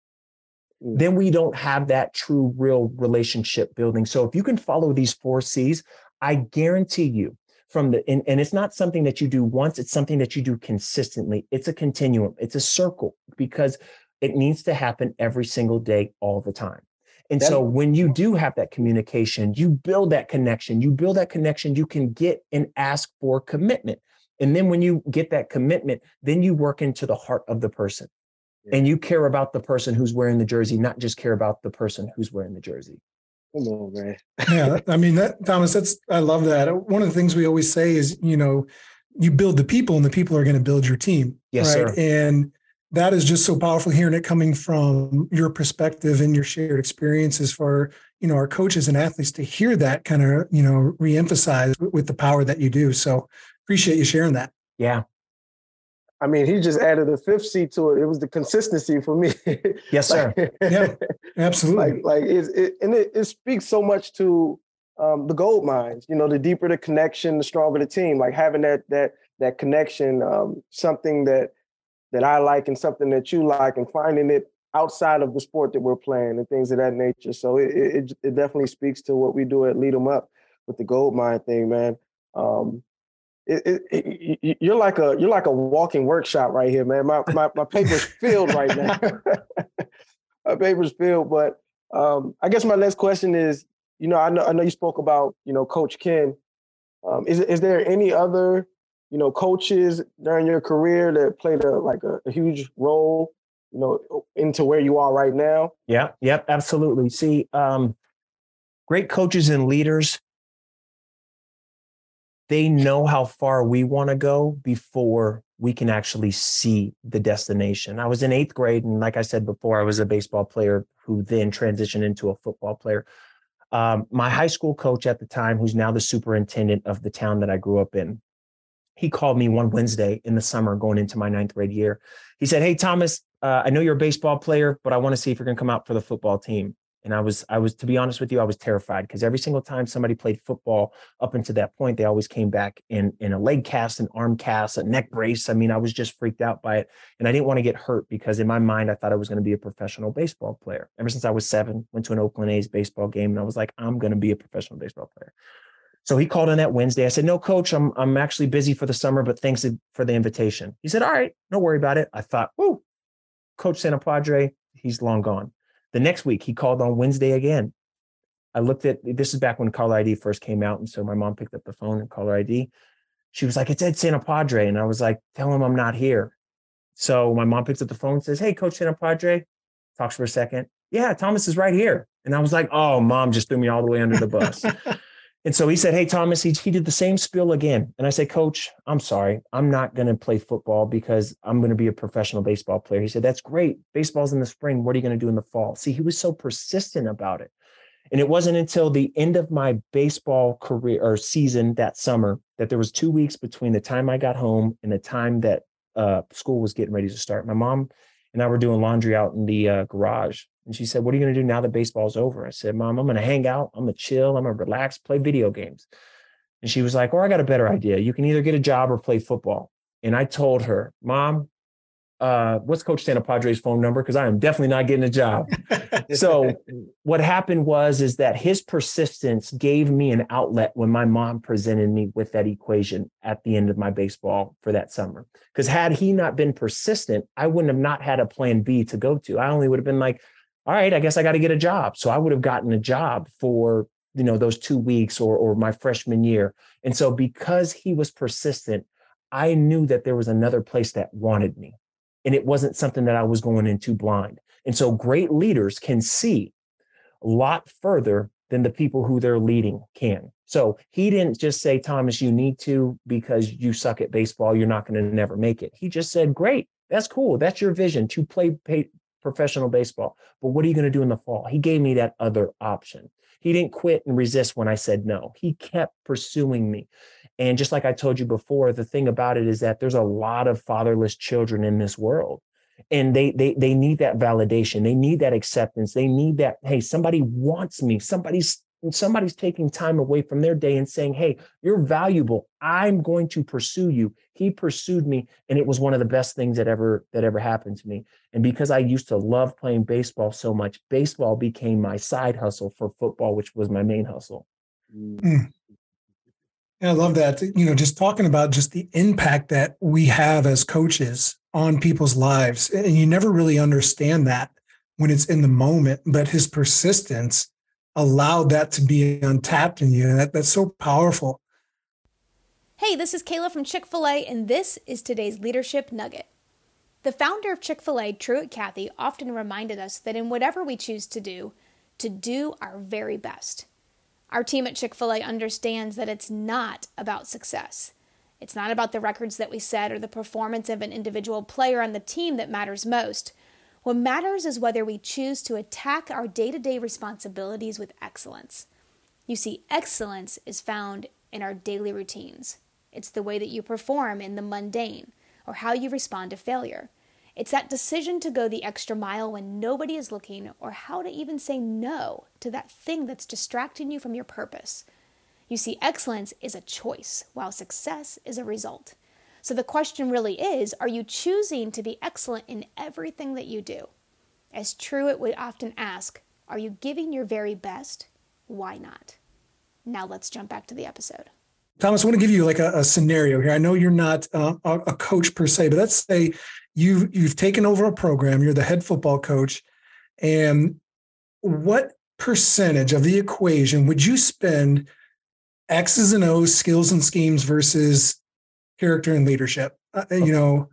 mm-hmm. then we don't have that true, real relationship building. So if you can follow these four C's, I guarantee you, from the, and, and it's not something that you do once, it's something that you do consistently. It's a continuum, it's a circle, because it needs to happen every single day, all the time. And that, so when you do have that communication, you build that connection, you build that connection, you can get and ask for commitment. And then when you get that commitment, then you work into the heart of the person. Yeah. And you care about the person who's wearing the jersey, not just care about the person who's wearing the jersey. Come on, man. Yeah, I mean, that, Thomas, that's, I love that. One of the things we always say is, you know, you build the people and the people are going to build your team. Yes, right? Sir. And that is just so powerful, hearing it coming from your perspective and your shared experiences for, you know, our coaches and athletes to hear that kind of, you know, reemphasize with the power that you do. So appreciate you sharing that. Yeah. I mean, he just added a fifth C to it. It was the consistency for me. Yes, sir. Like, Yeah, absolutely. Like, like it, it and it, it speaks so much to um, the gold mines. You know, the deeper the connection, the stronger the team. Like having that that that connection, um, something that that I like and something that you like, and finding it outside of the sport that we're playing and things of that nature. So it it, it definitely speaks to what we do at Lead 'em Up with the gold mine thing, man. Um, It, it, it, you're like a you're like a walking workshop right here, man. My my, my paper's filled right now. My paper's filled, but um, I guess my next question is, you know, I know I know you spoke about, you know, Coach Ken. Um, is is there any other, you know, coaches during your career that played a like a, a huge role, you know, into where you are right now? Yeah. Yep. Absolutely. See, um, great coaches and leaders, they know how far we want to go before we can actually see the destination. I was in eighth grade, and like I said before, I was a baseball player who then transitioned into a football player. Um, my high school coach at the time, who's now the superintendent of the town that I grew up in, he called me one Wednesday in the summer going into my ninth grade year. He said, "Hey, Thomas, uh, I know you're a baseball player, but I want to see if you're going to come out for the football team." And I was, I was, to be honest with you, I was terrified because every single time somebody played football up until that point, they always came back in, in a leg cast, an arm cast, a neck brace. I mean, I was just freaked out by it. And I didn't want to get hurt because in my mind, I thought I was going to be a professional baseball player. Ever since I was seven, went to an Oakland A's baseball game, and I was like, I'm going to be a professional baseball player. So he called in that Wednesday. I said, "No, coach, I'm, I'm actually busy for the summer, but thanks for the invitation." He said, "All right, don't worry about it." I thought, whoa, Coach Santa Padre, he's long gone. The next week, he called on Wednesday again. I looked at, this is back when caller I D first came out. And so my mom picked up the phone and caller I D. She was like, "It's Ed Santa Padre." And I was like, "Tell him I'm not here." So my mom picks up the phone and says, "Hey, Coach Santa Padre," talks for a second. "Yeah, Thomas is right here." And I was like, oh, mom just threw me all the way under the bus. And so he said, "Hey, Thomas," he, he did the same spiel again. And I said, "Coach, I'm sorry. I'm not going to play football because I'm going to be a professional baseball player." He said, "That's great. Baseball's in the spring. What are you going to do in the fall?" See, he was so persistent about it. And it wasn't until the end of my baseball career or season that summer that there was two weeks between the time I got home and the time that uh, school was getting ready to start. My mom and I were doing laundry out in the uh, garage. And she said, "What are you going to do now that baseball's over?" I said, "Mom, I'm going to hang out. I'm going to chill. I'm going to relax, play video games." And she was like, "Or I got a better idea. You can either get a job or play football." And I told her, "Mom, uh, what's Coach Santa Padre's phone number? Because I am definitely not getting a job." So what happened was, is that his persistence gave me an outlet when my mom presented me with that equation at the end of my baseball for that summer. Because had he not been persistent, I wouldn't have not had a plan B to go to. I only would have been like, all right, I guess I got to get a job. So I would have gotten a job for, you know, those two weeks or, or my freshman year. And so because he was persistent, I knew that there was another place that wanted me. And it wasn't something that I was going into blind. And so great leaders can see a lot further than the people who they're leading can. So he didn't just say, "Thomas, you need to, because you suck at baseball, you're not going to never make it." He just said, "Great, that's cool. That's your vision, to play pay, professional baseball. But what are you going to do in the fall?" He gave me that other option. He didn't quit and resist when I said no. He kept pursuing me. And just like I told you before, the thing about it is that there's a lot of fatherless children in this world. And they they they need that validation. They need that acceptance. They need that, hey, somebody wants me. Somebody's somebody's taking time away from their day and saying, "Hey, you're valuable. I'm going to pursue you." He pursued me, and it was one of the best things that ever that ever happened to me. And because I used to love playing baseball so much, baseball became my side hustle for football, which was my main hustle. Mm. I love that. You know, just talking about just the impact that we have as coaches on people's lives. And you never really understand that when it's in the moment, but his persistence allowed that to be untapped in you. And that, that's so powerful. Hey, this is Kayla from Chick-fil-A, and this is today's Leadership Nugget. The founder of Chick-fil-A, Truett Cathy, often reminded us that in whatever we choose to do, to do our very best. Our team at Chick-fil-A understands that it's not about success. It's not about the records that we set or the performance of an individual player on the team that matters most. What matters is whether we choose to attack our day-to-day responsibilities with excellence. You see, excellence is found in our daily routines. It's the way that you perform in the mundane, or how you respond to failure. It's that decision to go the extra mile when nobody is looking, or how to even say no to that thing that's distracting you from your purpose. You see, excellence is a choice, while success is a result. So the question really is, are you choosing to be excellent in everything that you do? As Truett would often ask, are you giving your very best? Why not? Now let's jump back to the episode. Thomas, I want to give you like a, a scenario here. I know you're not uh, a, a coach per se, but let's say you've, you've taken over a program, you're the head football coach, and what percentage of the equation would you spend X's and O's, skills and schemes versus character and leadership? Uh, you know,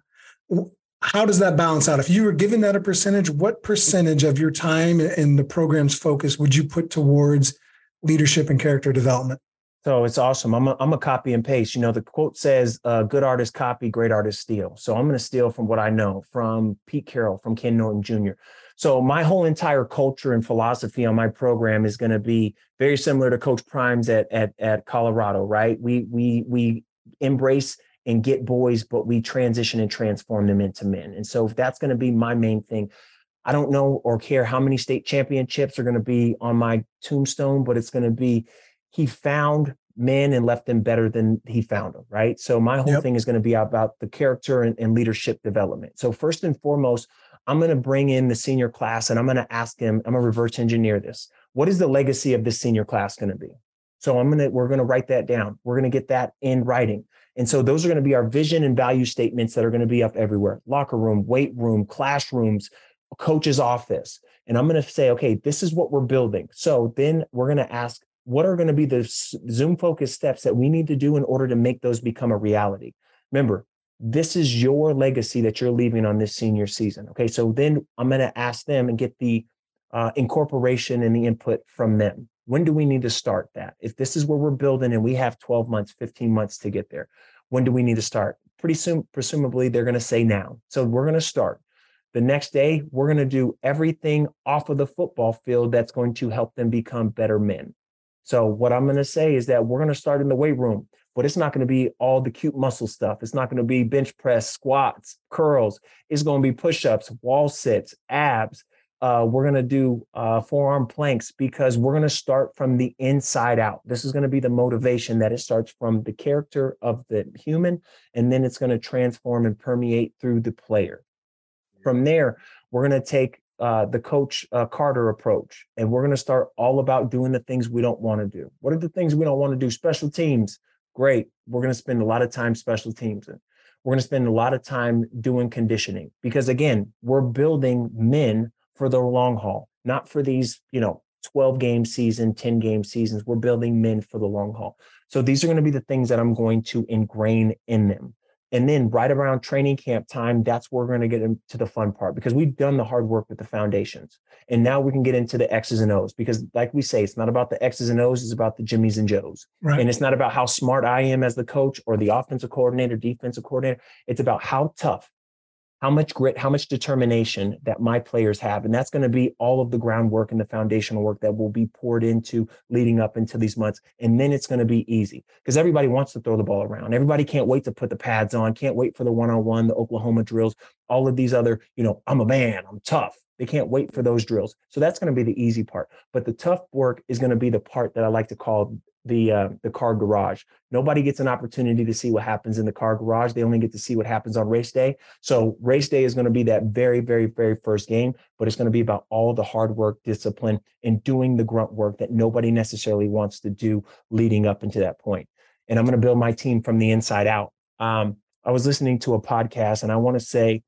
how does that balance out? If you were given that a percentage, what percentage of your time and the program's focus would you put towards leadership and character development? So it's awesome. I'm a, I'm a copy and paste. You know, the quote says, uh, good artists copy, great artists steal. So I'm going to steal from what I know, from Pete Carroll, from Ken Norton Junior So my whole entire culture and philosophy on my program is going to be very similar to Coach Prime's at, at, at Colorado, right? We, we, we embrace and get boys, but we transition and transform them into men. And so that's going to be my main thing. I don't know or care how many state championships are going to be on my tombstone, but it's going to be, he found men and left them better than he found them, right? So my whole yep. thing is going to be about the character and, and leadership development. So first and foremost, I'm going to bring in the senior class and I'm going to ask him, I'm going to reverse engineer this. What is the legacy of this senior class going to be? So I'm going to, we're going to write that down. We're going to get that in writing. And so those are going to be our vision and value statements that are going to be up everywhere. Locker room, weight room, classrooms, coach's office. And I'm going to say, okay, this is what we're building. So then we're going to ask, what are going to be the Zoom focused steps that we need to do in order to make those become a reality? Remember, this is your legacy that you're leaving on this senior season. Okay. So then I'm going to ask them and get the uh, incorporation and the input from them. When do we need to start that? If this is where we're building and we have twelve months, fifteen months to get there, when do we need to start? Pretty soon, presumably they're going to say now. So we're going to start. The next day, we're going to do everything off of the football field that's going to help them become better men. So what I'm going to say is that we're going to start in the weight room, but it's not going to be all the cute muscle stuff. It's not going to be bench press, squats, curls. It's going to be push-ups, wall sits, abs. Uh, we're going to do uh, forearm planks because we're going to start from the inside out. This is going to be the motivation that it starts from the character of the human, and then it's going to transform and permeate through the player. From there, we're going to take uh, the Coach uh, Carter approach, and we're going to start all about doing the things we don't want to do. What are the things we don't want to do? Special teams. Great. We're going to spend a lot of time special teams. We're going to spend a lot of time doing conditioning because, again, we're building men for the long haul, not for these, you know, twelve game season, ten game seasons. We're building men for the long haul. So these are going to be the things that I'm going to ingrain in them. And then right around training camp time, that's where we're going to get into the fun part because we've done the hard work with the foundations. And now we can get into the X's and O's because like we say, it's not about the X's and O's, it's about the Jimmies and Joes. Right. And it's not about how smart I am as the coach or the offensive coordinator, defensive coordinator. It's about how tough, how much grit, how much determination that my players have. And that's going to be all of the groundwork and the foundational work that will be poured into leading up into these months. And then it's going to be easy because everybody wants to throw the ball around. Everybody can't wait to put the pads on, can't wait for the one-on-one, the Oklahoma drills, all of these other, you know, I'm a man, I'm tough. They can't wait for those drills. So that's going to be the easy part. But the tough work is going to be the part that I like to call the uh, the car garage. Nobody gets an opportunity to see what happens in the car garage. They only get to see what happens on race day. So race day is going to be that very, very, very first game, but it's going to be about all the hard work, discipline, and doing the grunt work that nobody necessarily wants to do leading up into that point. And I'm going to build my team from the inside out. Um, I was listening to a podcast, and I want to say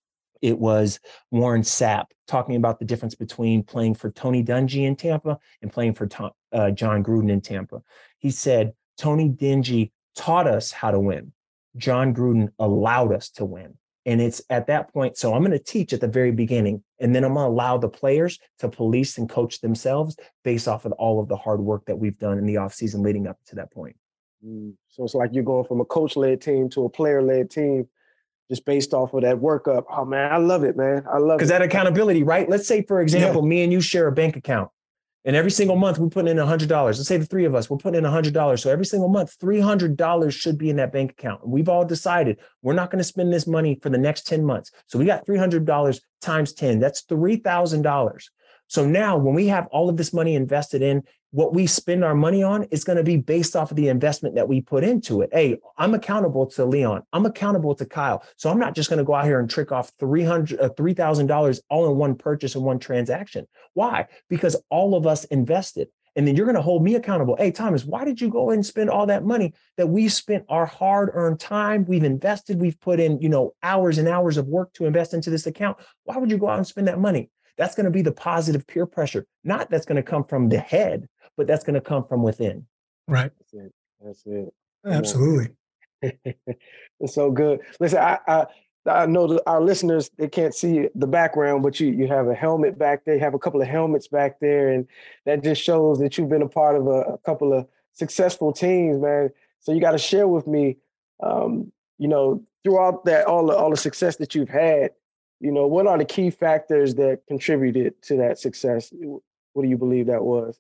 it was Warren Sapp talking about the difference between playing for Tony Dungy in Tampa and playing for Tom, uh, John Gruden in Tampa. He said, Tony Dungy taught us how to win. John Gruden allowed us to win. And it's at that point. So I'm going to teach at the very beginning, and then I'm going to allow the players to police and coach themselves based off of all of the hard work that we've done in the offseason leading up to that point. Mm. So it's like you're going from a coach-led team to a player-led team, just based off of that workup. Oh, man, I love it, man. I love it. Because that accountability, right? Let's say, for example, yeah. me and you share a bank account. And every single month we're putting in one hundred dollars. Let's say the three of us, we're putting in one hundred dollars. So every single month, three hundred dollars should be in that bank account. We've all decided we're not going to spend this money for the next ten months. So we got three hundred dollars times ten. That's three thousand dollars. So now when we have all of this money invested in, what we spend our money on is going to be based off of the investment that we put into it. Hey, I'm accountable to Leon. I'm accountable to Kyle. So I'm not just going to go out here and trick off three hundred dollars, uh, three thousand dollars all in one purchase and one transaction. Why? Because all of us invested. And then you're going to hold me accountable. Hey, Thomas, why did you go and spend all that money that we spent our hard-earned time? We've invested, we've put in, you know, hours and hours of work to invest into this account. Why would you go out and spend that money? That's going to be the positive peer pressure. Not that's going to come from the head, but that's going to come from within. Right. That's it. That's it. Absolutely. It's so good. Listen, I, I I know that our listeners, they can't see the background, but you you have a helmet back there. You have a couple of helmets back there, and that just shows that you've been a part of a, a couple of successful teams, man. So you got to share with me, um, you know, throughout that all the all the success that you've had. You know, what are the key factors that contributed to that success? What do you believe that was?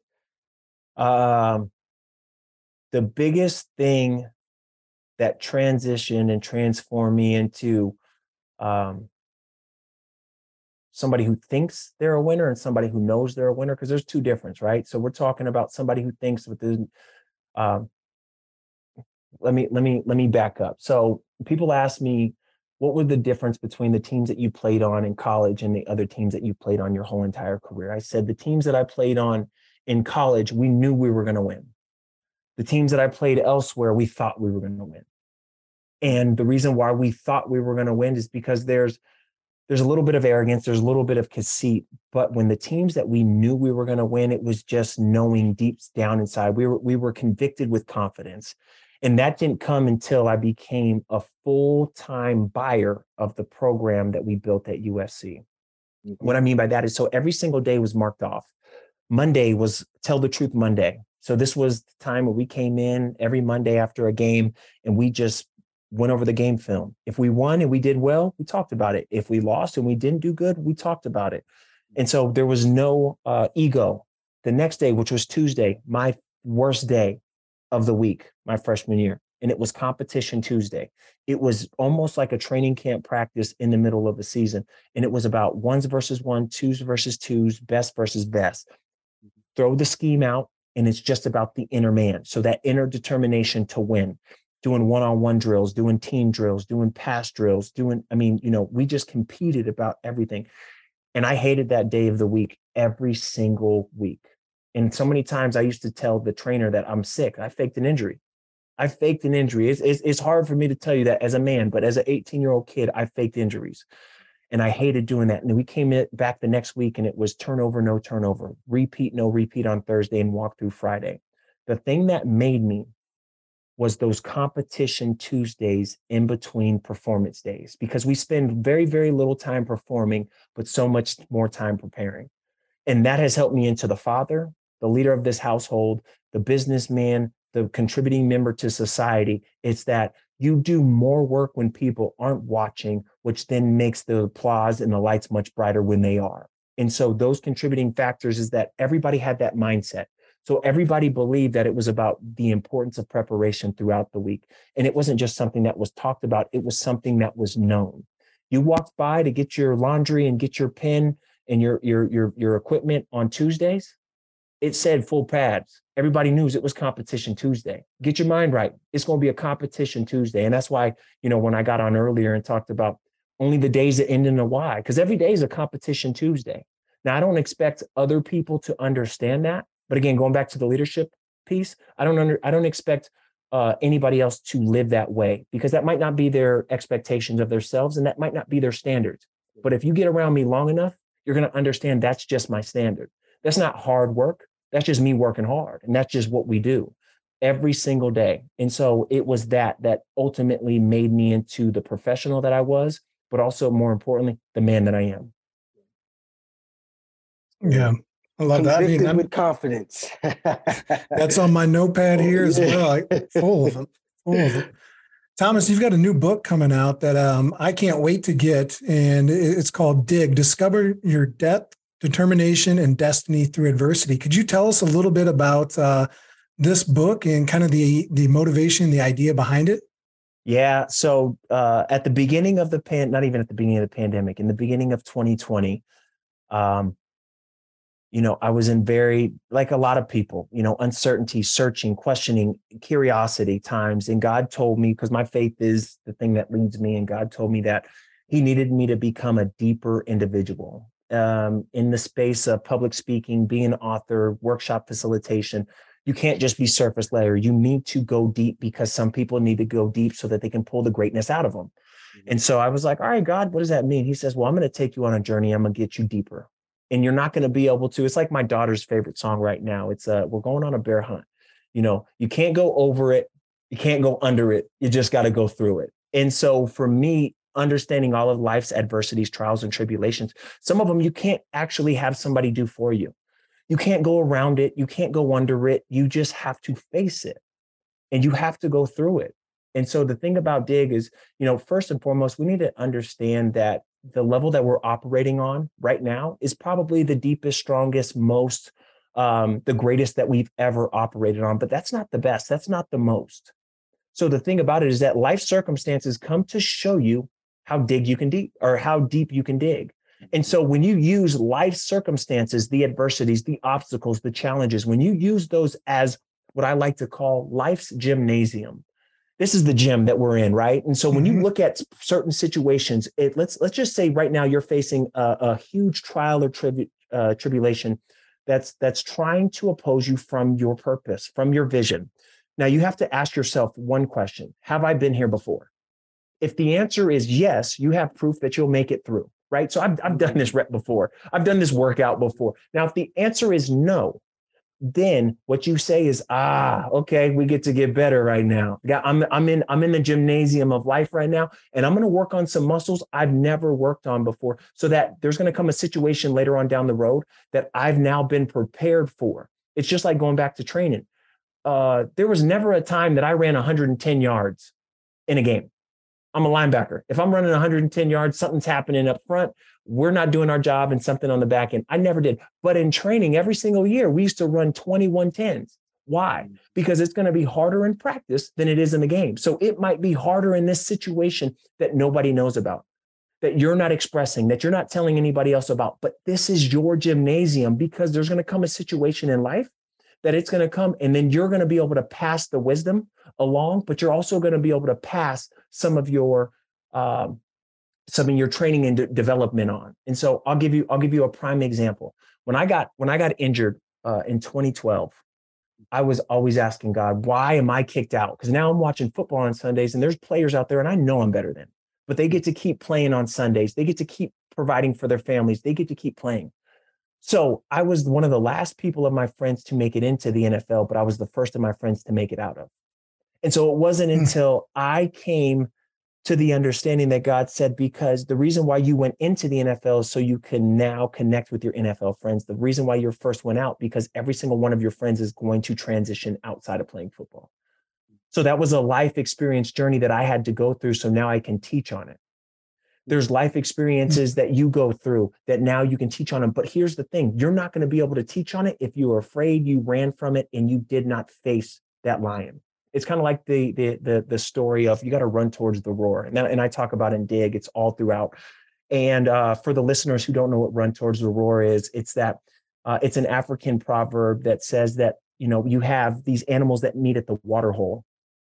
Um, the biggest thing that transitioned and transformed me into um, somebody who thinks they're a winner and somebody who knows they're a winner, because there's two differences, right? So we're talking about somebody who thinks with the, um, let me, let me, let me back up. So people ask me, what was the difference between the teams that you played on in college and the other teams that you played on your whole entire career? I said, the teams that I played on in college, we knew we were going to win. The teams that I played elsewhere, we thought we were going to win. And the reason why we thought we were going to win is because there's there's a little bit of arrogance, there's a little bit of conceit. But when the teams that we knew we were going to win, it was just knowing deep down inside. We were we were convicted with confidence. And that didn't come until I became a full-time buyer of the program that we built at U S C. Mm-hmm. What I mean by that is, so every single day was marked off. Monday was Tell the Truth Monday. So this was the time where we came in every Monday after a game and we just went over the game film. If we won and we did well, we talked about it. If we lost and we didn't do good, we talked about it. And so there was no uh, ego. The next day, which was Tuesday, my worst day of the week, my freshman year, and it was Competition Tuesday. It was almost like a training camp practice in the middle of the season. And it was about ones versus one, twos versus twos, best versus best. Throw the scheme out, and it's just about the inner man. So that inner determination to win, doing one-on-one drills, doing team drills, doing pass drills, doing, I mean, you know, we just competed about everything. And I hated that day of the week every single week. And so many times I used to tell the trainer that I'm sick. I faked an injury. I faked an injury. It's, it's, it's hard for me to tell you that as a man, but as an eighteen-year-old kid, I faked injuries. And I hated doing that. And we came in back the next week and it was turnover, no turnover, repeat, no repeat on Thursday and walk through Friday. The thing that made me was those Competition Tuesdays in between performance days, because we spend very, very little time performing, but so much more time preparing. And that has helped me into the father, the leader of this household, the businessman, the contributing member to society. It's that you do more work when people aren't watching, which then makes the applause and the lights much brighter when they are. And so those contributing factors is that everybody had that mindset. So everybody believed that it was about the importance of preparation throughout the week. And it wasn't just something that was talked about. It was something that was known. You walked by to get your laundry and get your pen and your, your, your, your equipment on Tuesdays. It said full pads. Everybody knew it was Competition Tuesday. Get your mind right. It's going to be a Competition Tuesday. And that's why, you know, when I got on earlier and talked about only the days that end in a Y, because every day is a Competition Tuesday. Now, I don't expect other people to understand that. But again, going back to the leadership piece, I don't under, I don't expect uh, anybody else to live that way, because that might not be their expectations of themselves and that might not be their standards. But if you get around me long enough, you're going to understand that's just my standard. That's not hard work. That's just me working hard. And that's just what we do every single day. And so it was that that ultimately made me into the professional that I was, but also more importantly, the man that I am. Yeah. I love that. I mean, I'm, with confidence. That's on my notepad here as well. Like, full of them, full of them. Thomas, you've got a new book coming out that um, I can't wait to get, and it's called Dig, Discover Your Depth Determination and Destiny Through Adversity. Could you tell us a little bit about uh, this book and kind of the, the motivation, the idea behind it? Yeah. So uh, at the beginning of the pan, not even at the beginning of the pandemic, in the beginning of twenty twenty, um, you know, I was in very, like a lot of people, you know, uncertainty, searching, questioning, curiosity times. And God told me, because my faith is the thing that leads me, and God told me that he needed me to become a deeper individual um, in the space of public speaking, being an author, workshop facilitation. You can't just be surface layer. You need to go deep, because some people need to go deep so that they can pull the greatness out of them. Mm-hmm. And so I was like, all right, God, what does that mean? He says, well, I'm going to take you on a journey. I'm going to get you deeper. And you're not going to be able to, it's like my daughter's favorite song right now. It's uh, we're going on a bear hunt. You know, you can't go over it. You can't go under it. You just got to go through it. And so for me, understanding all of life's adversities, trials, and tribulations, some of them you can't actually have somebody do for you. You can't go around it. You can't go under it. You just have to face it, and you have to go through it. And so the thing about Dig is, you know, first and foremost, we need to understand that the level that we're operating on right now is probably the deepest, strongest, most, um, the greatest that we've ever operated on. But that's not the best. That's not the most. So the thing about it is that life circumstances come to show you how dig you can deep, or how deep you can dig. And so when you use life circumstances, the adversities, the obstacles, the challenges, when you use those as what I like to call life's gymnasium, this is the gym that we're in, right? And so when mm-hmm. you look at certain situations, it, let's let's just say right now you're facing a, a huge trial or tribu- uh, tribulation that's that's trying to oppose you from your purpose, from your vision. Now you have to ask yourself one question: have I been here before? If the answer is yes, you have proof that you'll make it through, right? So I've I've done this rep before. I've done this workout before. Now, if the answer is no, then what you say is, ah, okay, we get to get better right now. Yeah, I'm I'm in I'm in the gymnasium of life right now, and I'm going to work on some muscles I've never worked on before, so that there's going to come a situation later on down the road that I've now been prepared for. It's just like going back to training. Uh, there was never a time that I ran one hundred ten yards in a game. I'm a linebacker. If I'm running one hundred ten yards, something's happening up front. We're not doing our job, and something on the back end. I never did. But in training, every single year, we used to run twenty-one tens. Why? Because it's going to be harder in practice than it is in the game. So it might be harder in this situation that nobody knows about, that you're not expressing, that you're not telling anybody else about. But this is your gymnasium, because there's going to come a situation in life that it's going to come, and then you're going to be able to pass the wisdom along, but you're also going to be able to pass some of your um, some of your training and de- development on. And so I'll give you I'll give you a prime example. When I got when I got injured uh, in twenty twelve, I was always asking God, why am I kicked out? Because now I'm watching football on Sundays, and there's players out there, and I know I'm better than, but they get to keep playing on Sundays. They get to keep providing for their families. They get to keep playing. So I was one of the last people of my friends to make it into the N F L, but I was the first of my friends to make it out of. And so it wasn't until I came to the understanding that God said, because the reason why you went into the N F L is so you can now connect with your N F L friends. The reason why you first went out, because every single one of your friends is going to transition outside of playing football. So that was a life experience journey that I had to go through. So now I can teach on it. There's life experiences that you go through that now you can teach on them. But here's the thing: you're not going to be able to teach on it if you were afraid, you ran from it, and you did not face that lion. It's kind of like the the the the story of you got to run towards the roar. And, that, and I talk about in Dig, it's all throughout. And uh, for the listeners who don't know what run towards the roar is, it's that uh, it's an African proverb that says that, you know, you have these animals that meet at the water hole.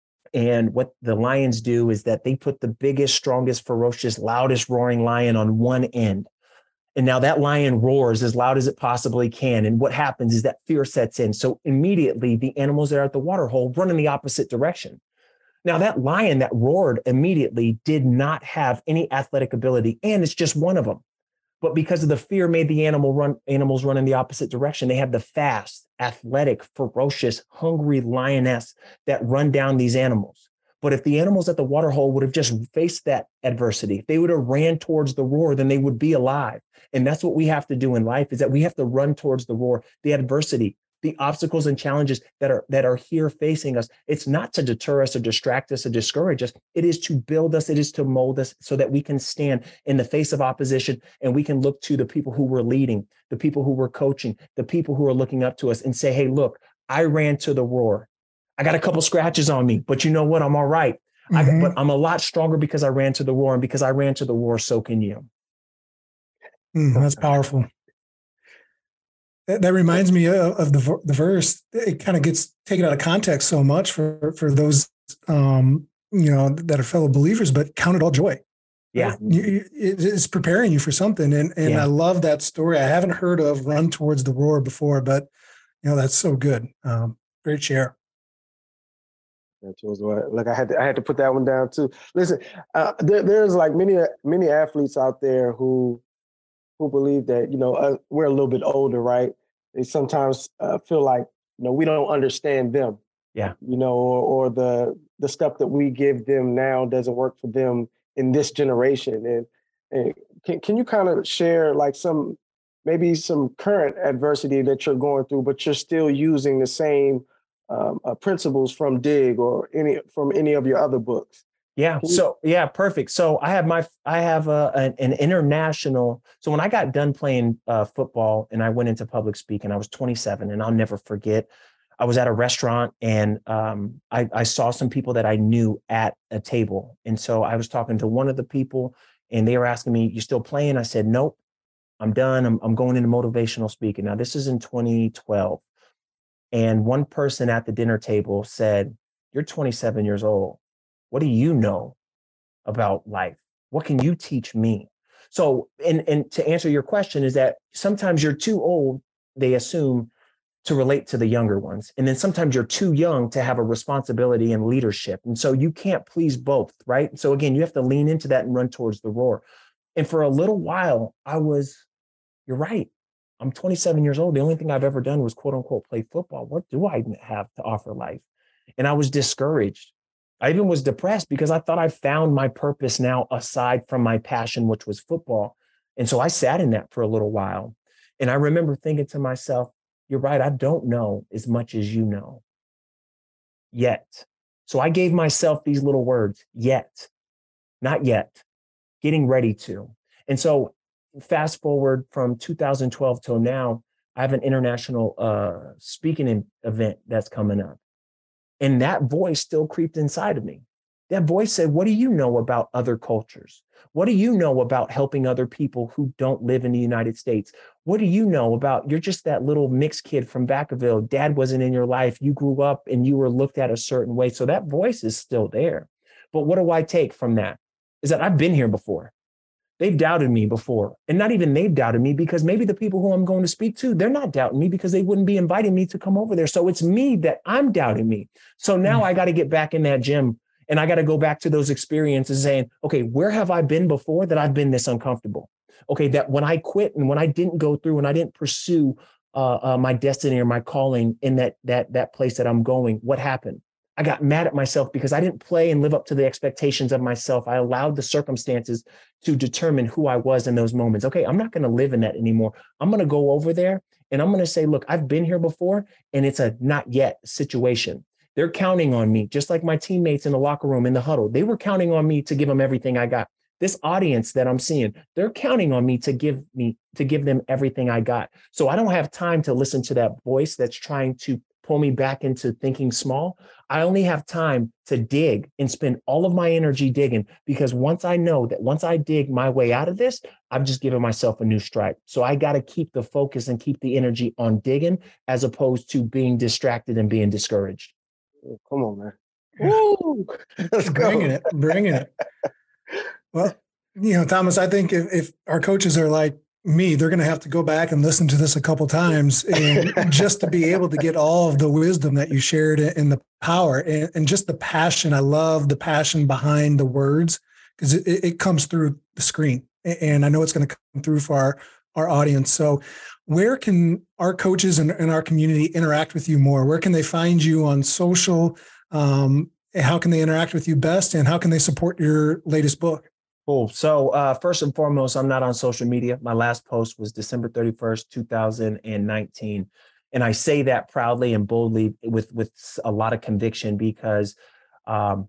And what the lions do is that they put the biggest, strongest, ferocious, loudest roaring lion on one end. And now that lion roars as loud as it possibly can. And what happens is that fear sets in. So immediately the animals that are at the water hole run in the opposite direction. Now that lion that roared immediately did not have any athletic ability, and it's just one of them. But because of the fear made the animal run, animals run in the opposite direction. They have the fast, athletic, ferocious, hungry lioness that run down these animals. But if the animals at the water hole would have just faced that adversity, if they would have ran towards the roar, then they would be alive. And that's what we have to do in life, is that we have to run towards the roar, the adversity. the obstacles and challenges that are that are here facing us. It's not to deter us or distract us or discourage us. It is to build us. It is to mold us so that we can stand in the face of opposition and we can look to the people who we're leading, the people who we're coaching, the people who are looking up to us and say, hey, look, I ran to the roar. I got a couple scratches on me, but you know what? I'm all right. Mm-hmm. I, but I'm a lot stronger because I ran to the roar, and because I ran to the roar, so can you. Mm, that's powerful. That, that reminds me of, of the the verse. It kind of gets taken out of context so much for for those um, you know that are fellow believers. But count it all joy. Yeah, you, it's preparing you for something, and and yeah. I love that story. I haven't heard of "Run Towards the Roar" before, but you know that's so good. Um, great share. Look, I had to, I had to put that one down too. Listen, uh, there, there's like many many athletes out there who who believe that you know uh, we're a little bit older, right? They sometimes uh, feel like you know we don't understand them. Yeah. You know, or, or the the stuff that we give them now doesn't work for them in this generation. And, and can can you kind of share like some maybe some current adversity that you're going through, but you're still using the same Um, uh, principles from Dig or any from any of your other books? Yeah. So yeah, perfect. So I have my I have a, an, an international. So when I got done playing uh, football and I went into public speaking, I was twenty-seven, and I'll never forget. I was at a restaurant and um, I, I saw some people that I knew at a table, and so I was talking to one of the people, and they were asking me, "You still playing?" I said, "Nope, I'm done. I'm I'm going into motivational speaking." Now this is in twenty twelve. And one person at the dinner table said, "You're twenty-seven years old. What do you know about life? What can you teach me?" So, and, and to answer your question is that sometimes you're too old, they assume, to relate to the younger ones. And then sometimes you're too young to have a responsibility and leadership. And so you can't please both, right? So again, you have to lean into that and run towards the roar. And for a little while, I was, you're right. I'm twenty-seven years old. The only thing I've ever done was quote unquote play football. What do I have to offer life? And I was discouraged. I even was depressed because I thought I found my purpose now aside from my passion, which was football. And so I sat in that for a little while. And I remember thinking to myself, you're right, I don't know as much as you know yet. So I gave myself these little words, yet, not yet, getting ready to. And so fast forward from two thousand twelve till now, I have an international uh, speaking event that's coming up. And that voice still creeped inside of me. That voice said, what do you know about other cultures? What do you know about helping other people who don't live in the United States? What do you know about, you're just that little mixed kid from Vacaville. Dad wasn't in your life. You grew up and you were looked at a certain way. So that voice is still there. But what do I take from that? Is that I've been here before. They've doubted me before. And not even they've doubted me, because maybe the people who I'm going to speak to, they're not doubting me because they wouldn't be inviting me to come over there. So it's me that I'm doubting me. So now mm-hmm. I got to get back in that gym and I got to go back to those experiences saying, okay, where have I been before that I've been this uncomfortable? Okay, that when I quit and when I didn't go through and I didn't pursue uh, uh, my destiny or my calling in that, that, that place that I'm going, what happened? I got mad at myself because I didn't play and live up to the expectations of myself. I allowed the circumstances to determine who I was in those moments. Okay, I'm not going to live in that anymore. I'm going to go over there and I'm going to say, look, I've been here before and it's a not yet situation. They're counting on me, just like my teammates in the locker room, in the huddle. They were counting on me to give them everything I got. This audience that I'm seeing, they're counting on me to give me, to give them everything I got. So I don't have time to listen to that voice that's trying to pull me back into thinking small. I only have time to dig and spend all of my energy digging, because once I know that once I dig my way out of this, I'm just giving myself a new strike. So I got to keep the focus and keep the energy on digging as opposed to being distracted and being discouraged. Oh, come on, man. Yeah. Woo! Let's bringing go. it, bringing it. Well, you know, Thomas, I think if, if our coaches are like me, they're going to have to go back and listen to this a couple times and just to be able to get all of the wisdom that you shared and the power and, and just the passion. I love the passion behind the words, because it, it comes through the screen, and I know it's going to come through for our, our audience. So where can our coaches and, and our community interact with you more? Where can they find you on social? Um, how can they interact with you best? And how can they support your latest book? Cool. So uh, first and foremost, I'm not on social media. My last post was December thirty-first, two thousand nineteen. And I say that proudly and boldly with, with a lot of conviction because um,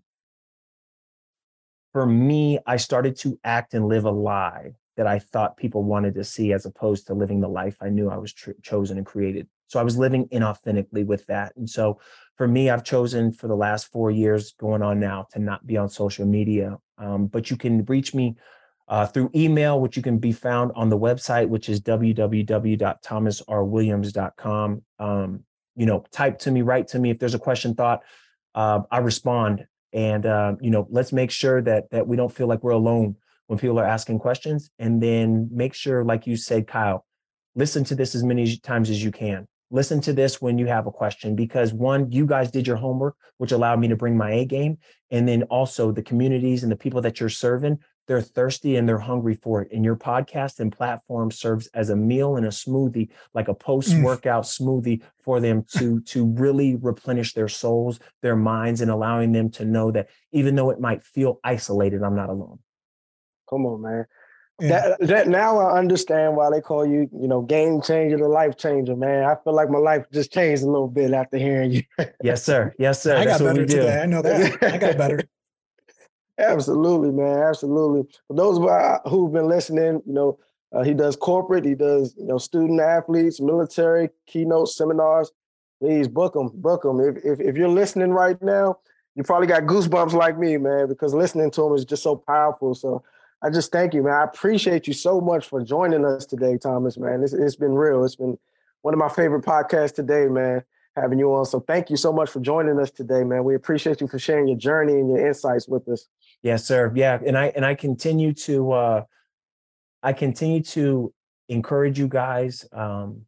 for me, I started to act and live a lie that I thought people wanted to see as opposed to living the life I knew I was tr- chosen and created. So I was living inauthentically with that. And so for me, I've chosen for the last four years going on now to not be on social media. Um, but you can reach me uh, through email, which you can be found on the website, which is w w w dot thomas r williams dot com. Um, you know, type to me, write to me. If there's a question, thought, uh, I respond. And, uh, you know, let's make sure that that we don't feel like we're alone when people are asking questions. And then make sure, like you said, Kyle, listen to this as many times as you can. Listen to this when you have a question, because one, you guys did your homework, which allowed me to bring my A game. And then also the communities and the people that you're serving, they're thirsty and they're hungry for it. And your podcast and platform serves as a meal and a smoothie, like a post-workout mm. smoothie for them to, to really replenish their souls, their minds, and allowing them to know that even though it might feel isolated, I'm not alone. Come on, man. Yeah. That, that now I understand why they call you, you know, game changer, the life changer, man. I feel like my life just changed a little bit after hearing you. Yes, sir. Yes, sir. I That's got what better we do. today. I know that. I got better. Absolutely, man. Absolutely. For those who've been listening, you know, uh, he does corporate, he does, you know, student athletes, military, keynote seminars. Please book them, book them. If, if, if you're listening right now, you probably got goosebumps like me, man, because listening to him is just so powerful. So I just thank you, man. I appreciate you so much for joining us today, Thomas, man. It's, it's been real. It's been one of my favorite podcasts today, man, having you on. So thank you so much for joining us today, man. We appreciate you for sharing your journey and your insights with us. Yes, sir. Yeah. And I, and I continue to, uh, I continue to encourage you guys um,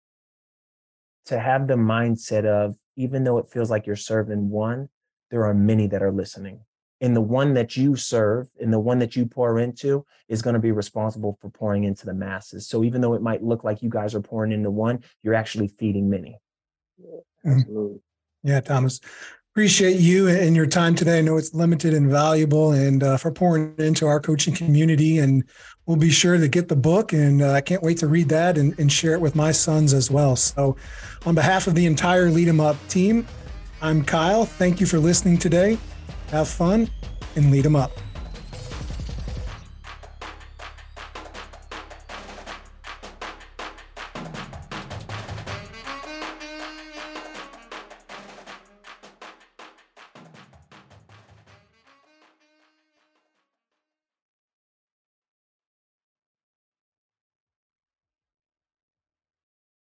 to have the mindset of, even though it feels like you're serving one, there are many that are listening. And the one that you serve and the one that you pour into is going to be responsible for pouring into the masses. So even though it might look like you guys are pouring into one, you're actually feeding many. Yeah, absolutely. Yeah, Thomas, appreciate you and your time today. I know it's limited and valuable, and uh, for pouring into our coaching community. And we'll be sure to get the book, and uh, I can't wait to read that and, and share it with my sons as well. So on behalf of the entire Lead 'em Up team, I'm Kyle. Thank you for listening today. Have fun and lead 'em up.